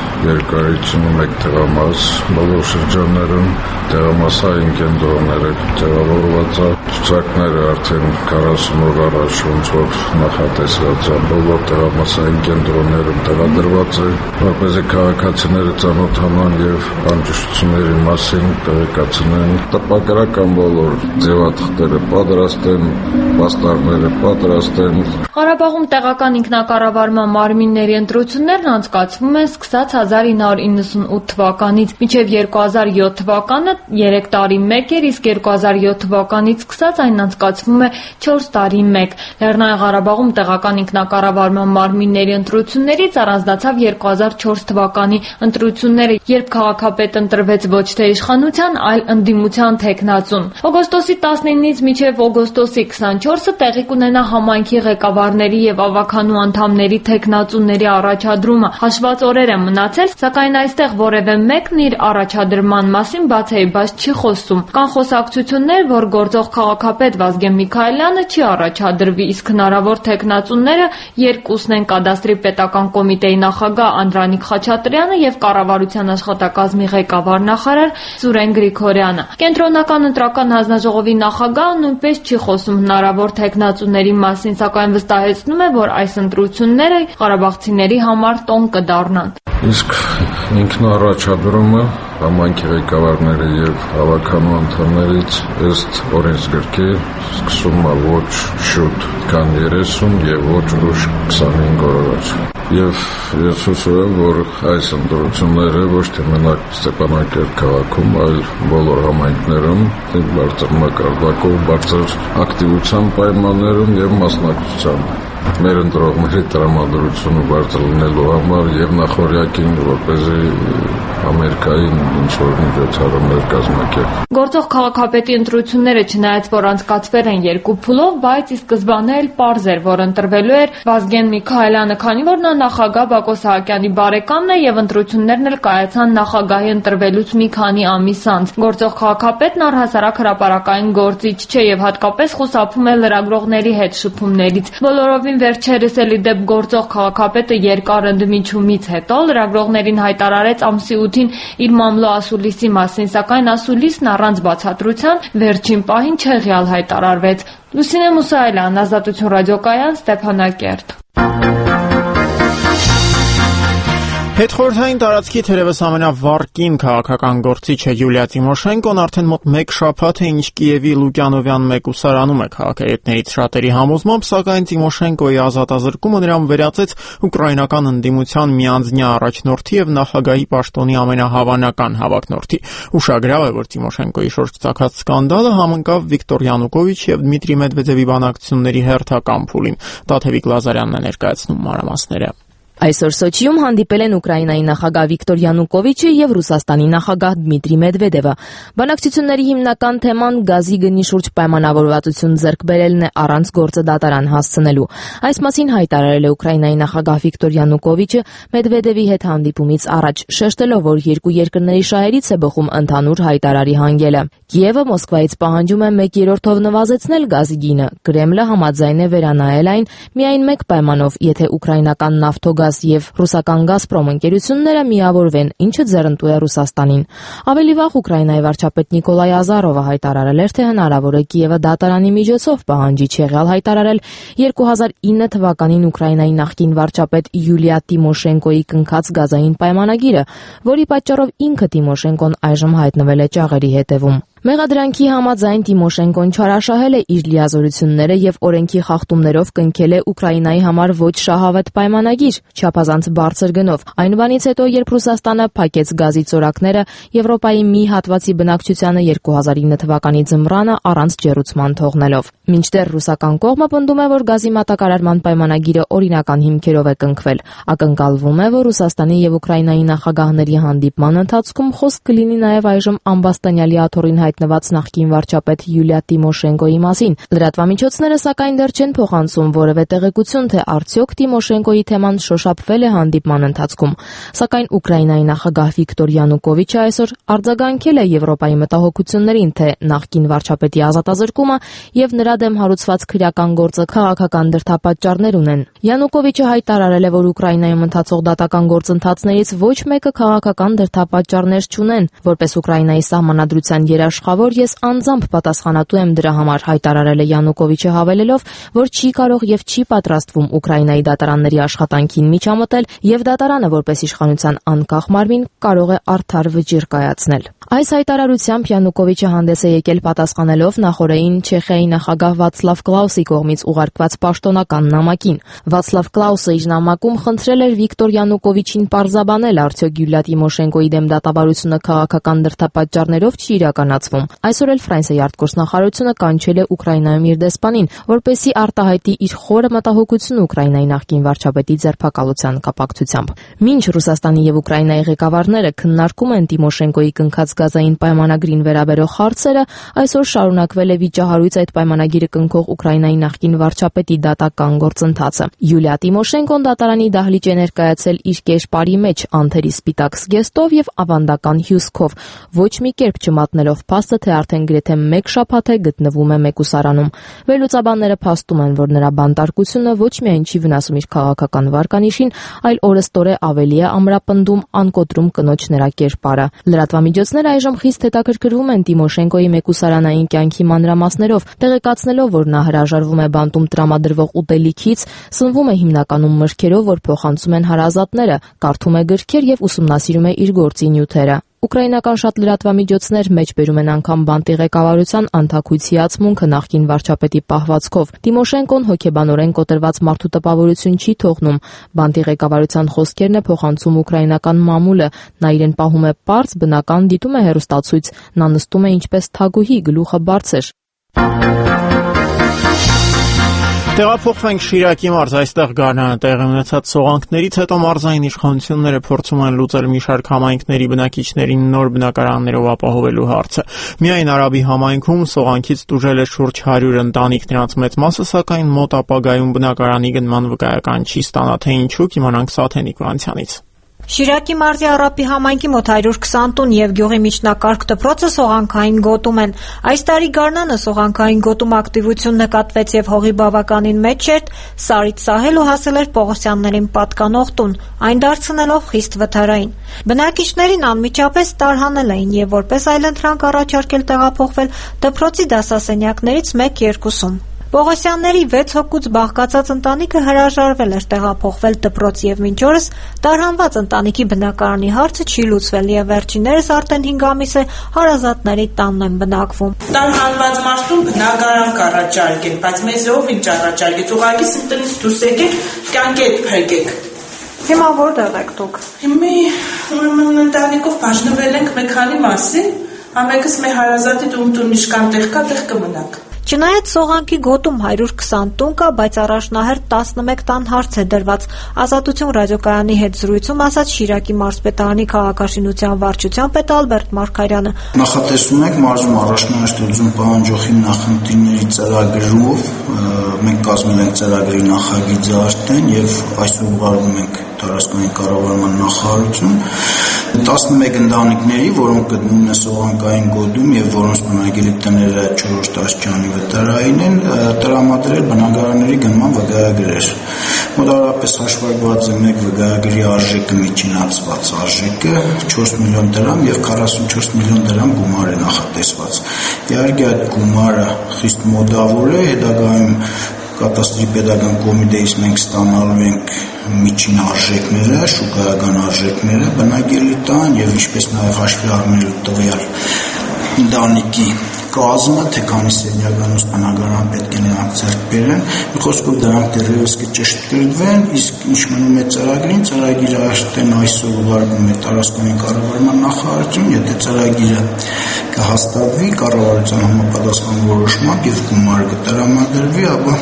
251 տեղամաս բոլոր շրջաններում, տեղամասային կենտրոնները տեղավորված է, ցուցակները արդեն 40 օր առաջ ոնց որ նախատեսված է, բոլոր տեղամասային կենտրոններում տեղադրված է, որպեսզի քաղաքացիները ծանոթանան եւ անճշտությունների մասին տեղեկացնեն, տպագրական բոլոր ձևաթղթերը պատրաստ են, պաստառները պատրաստ են։ Ղարաբաղում տեղական ինքնակառավարման մարմինների ընտրություններն անցկացվում են սկսած 1998 թվականից մինչև 2007 թվականը 3 տարի մեկ էր, իսկ 2007 թվականից սկսած այն անցկացվում է 4 տարի մեկ։ Լեռնային Ղարաբաղում տեղական ինքնակառավարման մարմինների ընտրություններից առանձնացավ 2004 թվականի ընտրությունները, երբ քաղաքապետ ընտրվեց ոչ թե իշխանության, այլ ընդդիմության թեկնածուն։ Օգոստոսի 19-ից մինչև օգոստոսի 24-ը տեղի կունենա համայնքի ղեկավարների եւ ավականու անդամների թեկնածուների առաջադրումը։ Հաշված օրեր են մնացել, սակայն այստեղ որևէ մեկն իր առաջադրման մասին բացեիբաց չի խոսում։ Կան խոսակցություններ, որ գործող քաղաքապետ Վազգեն Միքայելյանը չի առաջադրվի, իսկ հնարավոր թեկնածուները երկուսն են՝ կադաստրի պետական կոմիտեի նախագահ Անդրանիկ Խաչատրյանը եւ կառավարության աշխատակազմի ղեկավար նախարար Սուրեն Գրիգորյանը։ Կենտրոնական ընտրական հանձնաժողովի նախագահը նույնպես չի խոսում հնարավոր թեկնածուների մասին, սակայն վստահեցնում է, որ այս ընտրությունները ղարաբաղցիների համար տոն կդառնան։ Իսկ ինքնաառաջադրումը համայնքի ղեկավարների եւ հավաքանու անդամներից ըստ օրենսգրքի սկսում է ոչ շուտ քան 30 եւ ոչ ուշ 25 օր առաջ։ Եվ ես հուսով եմ, որ այս ընտրությունները ոչ թե մենակ Ստեփանակերտ քաղաքում, այլ բոլոր համայնքներում բարձր մակարդակով, բարձր ակտիվության պայմաններում եւ մասնակցությամբ մեր ընտրողների տրամադրությունը բարձր լինելու համար եւ նախորյակին, որպեսզի Ամերիկային ինչ-որ միջոցառումներ կազմակերպվեն։ Գործող քաղաքապետի ընտրությունները չնայած որ անցկացվել են 2 փուլով, բայց ի սկզբանե էլ պարզ էր, որ ընտրվելու էր Վազգեն Միքայելյանը, քանի որ նա նախագահ Բակո Սահակյանի բարեկամն է եւ ընտրություններն էլ կայացան նախագահի ընտրվելուց մի քանի ամիս անց։ Գործող քաղաքապետն առհասարակ հրապարակային գործիչ չէ եւ հատկապես խուսափում է լրագրողների հետ շփումներից։ Բոլորովին վերջերս էլ ի դեպ գործող քաղաքապետը երկար ընդմիջումից հետո լրագրողներին հայտարարեց ամսի 8-ին իր մամլո ասուլիսի մասին, սակայն ասուլիսն առանց բացատրության վերջին պահին չեղյալ հայտարարվեց։ Լուսինե Մուսայելյան, Ազատություն ռադիոկայան, Ստեփանակերտ։ Հետխորհրդային տարածքի թերևս ամենավառկին քաղաքական գործիչը Յուլիա Տիմոշենկոն արդեն մոտ 1 շաբաթ է ինչ Կիևի Լուկյանովյան մեկուսարանում է քաղաքագետներից շատերի համոզմամբ, սակայն Տիմոշենկոյի ազատազրկումը նրան վերածեց ուկրաինական ընդդիմության միանձնյա առաջնորդի եւ նախագահի պաշտոնի ամենահավանական հավակնորդի։ Ուշագրավ է, որ Տիմոշենկոյի շուրջ ծագած սկանդալը համընկավ Վիկտոր Յանուկովիչ եւ Դմիտրի Մեդվեդևի բանակցությունների հերթական փուլին։ Տաթևիկ Լազարյանն է ներկայացնում մանրամասները։ Այսօր Սոչիում հանդիպել են Ուկրաինայի նախագահ Վիկտոր Յանուկովիչը եւ Ռուսաստանի նախագահ Դմիտրի Մեդվեդևը։ Բանակցությունների հիմնական թեման գազի գնի շուրջ պայմանավորվածություն ձեռք բերելն է առանց գործը դատարան հասցնելու։ Այս մասին հայտարարել է Ուկրաինայի նախագահ Վիկտոր Յանուկովիչը Մեդվեդևի հետ հանդիպումից առաջ, շեշտելով, որ երկու երկրների շահերից է բխում ընդհանուր հայտարարի հանգելը։ Կիևը Մոսկվայից պահանջում է 1/3 նվազեցնել գազի գինը։ Կրեմլը համաձայն է վերանայել այն միայն մեկ պայմանով, եթե ուկրաինական նավթոգազ եւ ռուսական Գազպրոմ ընկերությունները միավորվեն, ինչը ձեռնտու է Ռուսաստանին։ Ավելի վաղ Ուկրաինայի վարչապետ Նիկոլայ Ազարովը հայտարարել էր, թե հնարավոր է Կիևը դատարանի միջոցով պահանջի չեղյալ հայտարարել 2009 թվականին Ուկրաինայի նախկին վարչապետ Յուլիա Տիմոշենկոյի կնքած գազային պայմանագիրը, որի պատճառով ինքը Տիմոշենկոն այժմ հայտնվել է ճաղերի հետևում։ Մեղադրանքի համաձայն Տիմոշենկոն չարաշահել է իր լիազորությունները եւ օրենքի խախտումներով կնքել է Ուկրաինայի համար ոչ շահավետ պայմանագիր, չափազանց բարձր գնով։ Այն բանից հետո, երբ Ռուսաստանը փակեց գազի ծորակները Եվրոպայի մի հատվածի բնակչությանը 2009 թվականի ձմռանը առանց ջեռուցման թողնելով։ Մինչդեռ ռուսական կողմը պնդում է, որ գազի մատակարարման պայմանագիրը օրինական հիմքերով է կնքվել։ Ակնկալվում է, որ Ռուսաստանի եւ Ուկրաինայի նախագահների հանդիպման ընթացքում խոսք կլինի նաեւ այժմ ամբաստանյալի աթոռին հայտնված նախկին վարչապետ Յուլիա Տիմոշենկոյի մասին։ Լրատվամիջոցները սակայն դեռ չեն փոխանցում որևէ տեղեկություն, թե արդյոք Տիմոշենկոյի թեման շոշափվել է հանդիպման ընթացքում։ Սակայն Ուկրաինայի նախագահ Վիկտոր Յանուկովիչը այսօր արձագանքել է Եվրոպայի մտահոգություններին, թե նախկին վարչապետի ազատազրկումը եւ նրա դեմ հարուցված քրեական գործը քաղաքական դրդապատճառներ ունեն։ Յանուկովիչը հայտարարել է, որ Ուկրաինայում ընթացող դատական գործընթացներից ոչ մեկը քաղաքական դրդապատճառներ չունեն։ Որպես Ուկրաինայի սահմանադրության երաշխավոր ես անձամբ պատասխանատու եմ դրա համար, հայտարարել է Յանուկովիչը, հավելելով, որ չի կարող եւ չի պատրաստվում Ուկրաինայի դատարանների աշխատանքին միջամտել եւ դատարանը որպես իշխանության անկախ մարմին կարող է արդար վճիռ կայացնել։ Այս հայտարարությամբ Յանուկովիչը հանդես է եկել պատասխանելով նախորդին Չեխիայի նախագահ Վացլավ Կլաուսի կողմից ուղարկված պաշտոնական նամակին։ Վացլավ Կլաուսը իր նամակում խնդրել էր Վիկտոր Յանուկովիչին պարզաբանել, արդյոք Յուլիա Տիմոշենկոյի դեմ դատավարությունը քաղաքական դրդապատճառներով չի իրականացվում։ Այսօր էլ Ֆրանսիայի արտգործնախարարությունը կանչել է Ուկրաինայում իր դեսպանին, որպեսզի արտահայտի իր խորը մտահոգությունը Ուկրաինայի նախկին վարչապետի ձերբակալության կապակցությամբ։ Մինչ Ռուսաստանի եւ Ուկրաինայի ղեկավարները քննարկում են Տիմոշենկոյի կնքած գազային պայմանագրին վերաբերող հարցերը, այսօր շարունակվել է վիճահարույց այդ պայմանագիրը կնքող Ուկրաինայի նախկին վարչապետի դատական գործընթացը։ Յուլիա Տիմոշենկոն դատարանի դահլիճ է ներկայացել իր կերպարի մեջ, անթերի սպիտակ զգեստով եւ ավանդական հյուսքով, ոչ մի կերպ չմատնելով փաստը, թե արդեն գրեթե 1 շաբաթ է գտնվում է մեկուսարանում։ Վերլուծաբանները փաստում են, որ նրա բանտարկությունը ոչ միայն չի վնասում իր քաղաքական վարկանիշին, այլ օրըստօրե ավելի է ամրապնդում, անկոտրում կնոջ նրա կերպարը։ Լրատվամիջոցները այժմ խիստ հետաքրքրվում են Տիմոշենկոյի մեկուսարանային կյանքի մանրամասներով, տեղեկացնելով, որ նա հրաժարվում է բանտում տրամադրվող ուտելիքից, սնվում է հիմնականում մրգերով, որ փոխանցում են հարազատները, կարդում է գրքեր եւ ուսումնասիրում է իր գործի նյութերը։ Ուկրաինական շատ լրատվամիջոցներ մեջբերում են անգամ բանտի ղեկավարության անթաքույց հիացմունքը նախկին վարչապետի պահվածքով։ Տիմոշենկոն հոգեբանորեն կոտրված մարդու տպավորություն չի թողնում։ Բանտի ղեկավարության խոսքերն է փոխանցում ուկրաինական մամուլը։ Նա իրեն պահում է պարզ, բնական, դիտում է հեռուստացույց, նա նստում է ինչպես թագուհի, գլուխը բարձր։ Տեղափոխվենք Շիրակի մարզ, այստեղ գարնանը տեղի ունեցած սողանքներից հետո մարզային իշխանությունները փորձում են լուծել մի շարք համայնքների բնակիչներին նոր բնակարաններով ապահովելու հարցը։ Միայն Արաբի համայնքում սողանքից տուժել է շուրջ 100 ընտանիք, նրանց մեծ մասը սակայն մոտ ապագայում բնակարանի գնման վկայական չի ստանա, թե ինչու, կիմանանք Սաթենիկ Վանցյանից։ Շիրակի մարզի Արապի համայնքի մոտ 120 տուն եւ գյուղի միջնակարգ դպրոցը սողանքային գոտում են։ Այս տարի գարնանը սողանքային գոտում ակտիվություն նկատվեց եւ հողի բավականին մեջ էր սարից սահել ու հասել էր Պողոսյաններին պատկանող տուն, այն դարձնելով խիստ վթարային։ Բնակիչներին անմիջապես տարհանել էին եւ որպես այլընտրանք առաջարկել տեղափոխվել դպրոցի դասասենյակներից 1-2-ում։ Պողոսյանների 6 հոգուց բաղկացած ընտանիքը հրաժարվել էր տեղափոխվել դպրոց եւ մինչ օրս տարհանված ընտանիքի բնակարանի հարցը չի լուծվել եւ վերջիններս արդեն 5 ամիս է հարազատների տանն են բնակվում։ Տարհանված մարդուն բնակարան կառաջարկել, բայց մեզ ով ինչ առաջարկեց, ուղղակի սնտնից դուրս եկեք, կյանքեդ փրկեք։ Հիմա որտեղ եք դուք։ Հիմա ընտանիքով բաժնվել ենք մի քանի մասի, ամենքս մեր հարազատի տուն իշկան տեղ կա, տեղ կմնանք։ Չնայած սողանքի գոտում 120 տուն կա, բայց առաջնահերթ 11 տան հարց է դրված։ Ազատություն ռադիոկայանի հետ զրույցում ասաց Շիրակի մարզպետարանի քաղաքաշինության վարչության պետ Ալբերտ Մարգարյանը։ Նախատեսում ենք մարզում առաջնահերթ լուծում պահանջող հիմնախնդիրների ծրագրով, մենք կազմել ենք ծրագրի նախագիծը արդեն եւ այսօր ուղարկում ենք տարածքային կառավարման նախարարություն 11 ընտանիքների, որոնք գտնվում են սողանքային գոտում եւ որոնց բնակելի տները 4 աստիճանի վտարային են, տրամադրել բնակարանների գնման վկայագրեր։ Մոտավորապես հաշվարկված է մեկ վկայագրի արժեքը միջինացված արժեքը 4 միլիոն դրամ եւ 44 միլիոն դրամ գումար է նախատեսված։ Իհարկե այդ գումարը խիստ մոդավոր է, հետագայում կատաստրի պետական կոմիտեից մենք ստանալու ենք միջին արժեքները, շուկայական արժեքները, բնակելի տան եւ ինչպես նաեւ հաշվի առնելու տվյալ ընտանիքի կազմը, թե քանի սենյականոց բնակարան պետք է նրանք ձեռք բերեն, մի խոսքով դրանք դեռևս կճշտկրվեն, իսկ ինչ մնում է ծրագրին, ծրագիրը արդեն այսօր ուղարկվում է տարածքային կառավարման նախարարություն, եթե ծրագիրը կհաստատվի կառավարության համապատասխան որոշմամբ եւ գումարը կտրամադրվի, ապա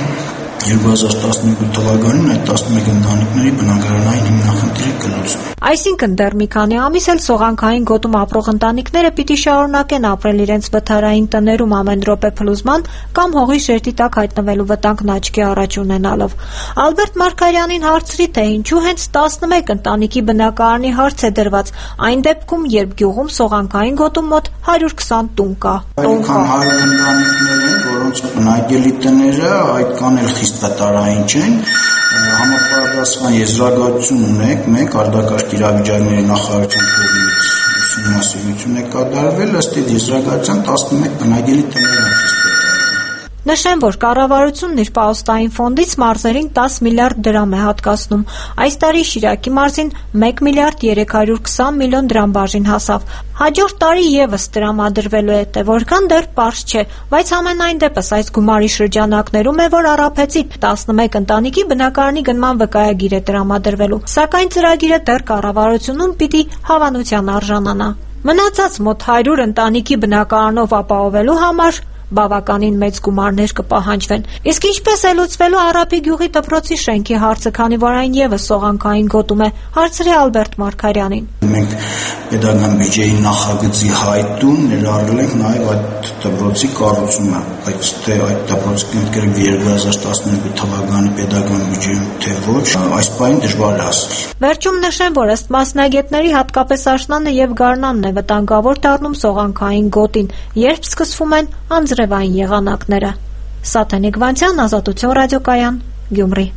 2012 թվականին այդ 11 ընտանիքների բնակարանային հիմնախնդիրը կլուծվի։ Այսինքն դեռ մի քանի ամիս էլ սողանքային գոտում ապրող ընտանիքները պիտի շարունակեն ապրել իրենց վթարային տներում ամեն րոպե փլուզման կամ հողի շերտի տակ հայտնվելու վտանգն աչքի առաջ ունենալով։ Ալբերտ Մարգարյանին հարցրի, թե ինչու հենց 11 ընտանիքի բնակարանի հարց է դրված, այն դեպքում, երբ գյուղում սողանքային գոտում մոտ 120 տուն կա։ Այնքան 100 ընտանիքներ են, որոնց բնակելի տները այդքան էլ խիստ տարային չեն, համապատասխան եզրակացություն ունենք, մենք արդակարգ իրավիճակների նախարարության կողմից ուսումնասիրություն է կատարվել, ըստ եզրակացության 11 բնակելի տներ են խիստ տարային։ Նշեմ, որ կառավարությունն իր պահոստային ֆոնդից մարզերին 10 միլիարդ դրամ է հատկացնում։ Այս տարի Շիրակի մարզին 1 միլիարդ 320 միլիոն դրամ բաժին հասավ։ Հաջորդ տարի եւս տրամադրվելու է, թե որքան դեռ պարզ չէ, բայց ամենայն դեպս այս գումարի շրջանակներում է, որ առափեցի 11 ընտանիքի բնակարանի գնման վկայագիր է տրամադրվելու։ Սակայն ծրագիրը դեռ կառավարությունում պիտի հավանության արժանանա։ Մնացած մոտ 100 ընտանիքի բնակարանով ապահովելու համար բավականին մեծ գումարներ կպահանջվեն։ Իսկ ինչպես է լուծվելու Արաբի գյուղի դպրոցի շենքի հարցը, քանի որ այն եւս սողանքային գոտում է, հարցրի Ալբերտ Մարգարյանին։ Մենք պետական բյուջեի նախագծի հայտում ներառել ենք նաեւ այդ դպրոցի կառուցումը, բայց թե այդ դպրոցը կընկերվի 2012 թվականի պետական բյուջեում, թե ոչ, այս պահին դժվար է ասել։ Վերջում նշեմ, որ ըստ մասնագետների հատկապես Աշնանը եւ Գառնանն է վտանգավոր դառնում սողանքային գոտին, երբ սկսվում են անձրևային եղանակները։ Սաթենիկ Վանցյան, Ազատություն ռադիոկայան, Գյումրի։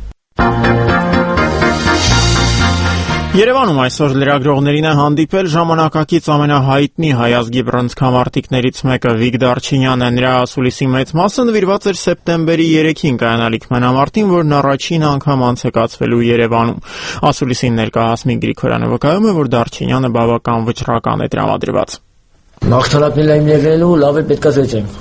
Երևանում այսօր լրագրողներին է հանդիպել ժամանակակից ամենահայտնի հայ ազգի բռնցքամարտիկներից մեկը Վիկ Դարչինյանը։ Նրա ասուլիսի մեծ մասը նվիրված էր սեպտեմբերի 3-ին կայանալիք մենամարտին, որն առաջին անգամ անց է կացվելու Երևանում։ Ասուլիսին ներկա Հասմիկ Գրիգորյանը վկայում է, որ Դարչինյանը բավական վճռական է տրամադրված։ Հաղթանակն էլ եղելու, լավ է պետք է զեցեմ։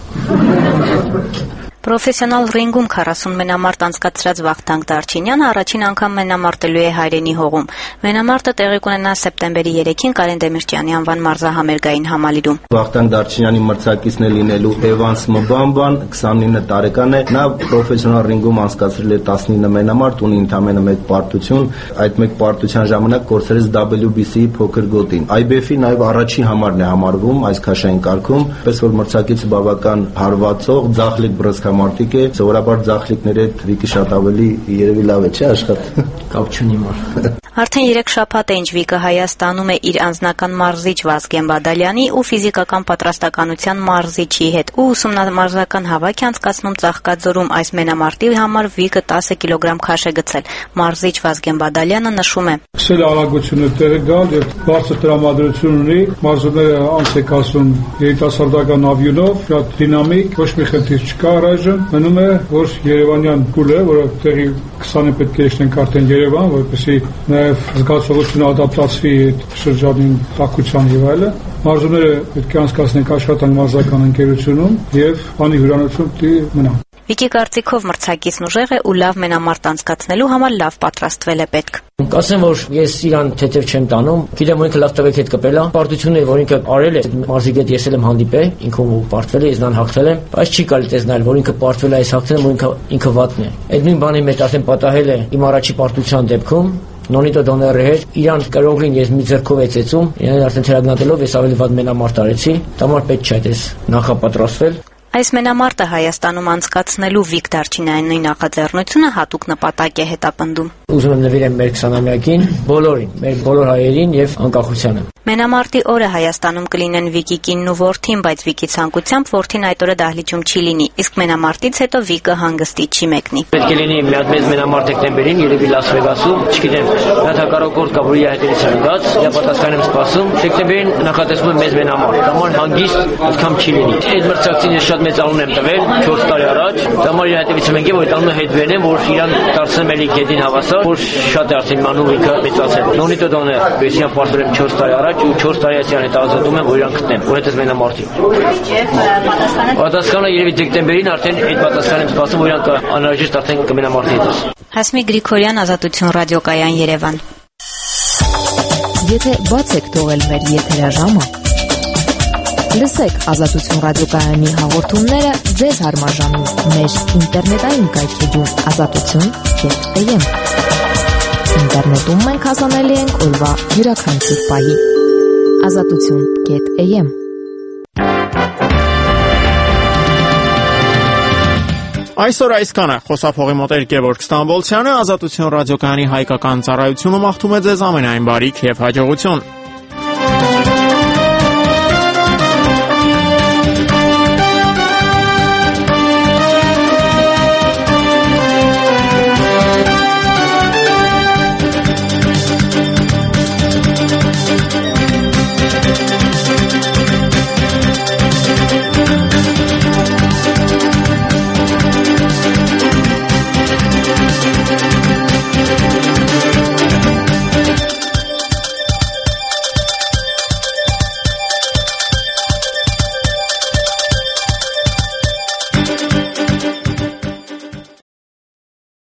Պրոֆեսիոնալ ռինգում 40 մենամարտ անցկացրած Վախթանգ Դարչինյանը առաջին անգամ մենամարտելու է հայրենի հողում։ Մենամարտը տեղի կունենա սեպտեմբերի 3-ին Կարեն Դեմիրճյանի անվան մարզահամերգային համալիրում։ Վախթանգ Դարչինյանի մրցակիցն է լինելու Էվանս Մբամբան, 29 տարեկան է։ Նա պրոֆեսիոնալ ռինգում անցկացրել է 19 մենամարտ, ունի ընդամենը մեկ պարտություն։ Այդ մեկ պարտության ժամանակ կորցրեց WBC-ի փոքր գոտին։ IBF-ի նաև առաջի համարն է համարվում այս քաշային կարգում, պես որ մրցակիցը բավական հարվածող, ձախլիկ բռնցքամարտիկ է, սովորաբար ձախլիկների հետ Վիկի շատ ավելի երևի լավ է, չէ՞ աշխատել։ Կապ չունի մար։ Արդեն 3 շաբաթ է ինչ Վիկը Հայաստանում է իր անձնական մարզիչ Վազգեն Բադալյանի ու ֆիզիկական պատրաստականության մարզիչի հետ ու ուսումնամարզական հավաք է անցկացնում Ծաղկաձորում։ Այս մենամարտի համար Վիկը 10 կիլոգրամ քաշ է գցել։ Մարզիչ Վազգեն Բադալյանը նշում է. Սել արագությունը տեղը գալ եւ բարձր տրամադրություն ունի, մարզումները անց է կացվում երիտասարդական ավյունով, շատ դինամիկ, ոչ մի խնդիր չկա առայժմ։ Մնում է, որ Երևանյան փուլը, որը տեղի 20-ը պետք է իջնենք արդեն Երևան, որպեսզի նաև զգացողությունը ադապտացվի այդ շրջանին տաքության եւ այլը։ Մարզումները պետք է անցկացնենք աշխատանք մարզական ընկերությունում եւ բանի հյուրանոցում պիտի մնա։ Վիկի կարծիքով մրցակիցն ուժեղ է ու լավ մենամարտ անցկացնելու համար լավ պատրաստվել է պետք։ Կասեմ, որ ես իրան թեթև չեմ տանում, գիտեմ, որ ինքը լավ տվեք հետ կպել է, պարտությունները, որ ինքը արել է, մարզիկի հետ ես եմ հանդիպել, ինքը պարտվել է, ես նրան հաղթել եմ, բայց չի կարելի տեսնել, որ ինքը պարտվել է, ես հաղթել եմ, որ ինքը վատն է։ Այդ նույն բանի մեջ ասեմ պատահել է իմ առաջի պարտության դեպքում Նոնիտո Դոների հետ իրան կրողին ես մի ձեռքով էծեցում, իրան արդեն թերագնահատելով ես ավելի վատ մենամարտ արեցի, դա մար պետք չէ այդպես նախապատրաստվել։ Այս մենամարտը Հայաստանում անցկացնելու Վիկ Դարչինյանի նախաձեռնությունը հատուկ նպատակ է հետապնդում։ Ուզում եմ նվիրեմ մեր 20-ամյակին, բոլորին, մեր բոլոր հայերին եւ անկախությանը։ Մենամարտի օրը Հայաստանում կլինեն Վիկի կինն ու որդին, բայց Վիկի ցանկությամբ որդին այդ օրը դահլիճում չի լինի, իսկ մենամարտից հետո Վիկը հանգստի չի մեկնի։ Պետք է լինի մի հատ մեծ մենամարտ դեկտեմբերին, երևի Լաս Վեգասում, չգիտեմ, հերթակարակորդ կա, որ իր հետևից են գած, դա պատասխան եմ սպասում։ Դեկտեմբերին նախատեսվում է մեծ մենամարտ, համար հանգիստ այդքան չի լինի։ Այդ մրցակցին ես շատ մեծ անուն եմ տվել 4 տարի առաջ, դա համար իր հետևից եմ եկել, որ այդ անունը հետ վերնեմ, որ իրան դարձնեմ էլի գետին հավասար, որ շատ է արդեն մանու ինքը մեծացել։ Նոնիտո Դոներ, Բեսիան պարտվել եմ 4 տարի առաջ, 4 տարիացի հետազոտում եմ, որ իրանք գտնեմ, որովհետեւ մենամարտիկ։ Պատասխանը երևի դեկտեմբերին արդեն այդ պատասխանը եմ սպասում, որ իրանք անհրաժեշտ արդեն կմենամարտի դրս։ Հասմիկ Գրիգորյան, Ազատություն ռադիոկայան, Երևան։ Եթե բաց եք թողել մեր եթերաժամը, լսեք Ազատություն ռադիոկայանի հաղորդումները ձեզ հարմաժանում մեր ինտերնետային կայքեջում azatutun.am։ Ինտերնետում մենք հասանելի ենք օրվա յուրաքանչյուր պահի։ azatutun.am։ Այսօր այսքանը խոսափողի մոտ Գևորգ Ստամբոլցյանը, Ազատություն ռադիոկայանի հայկական ծառայությունը մաղթում է ձեզ ամենայն բարիք եւ հաջողություն։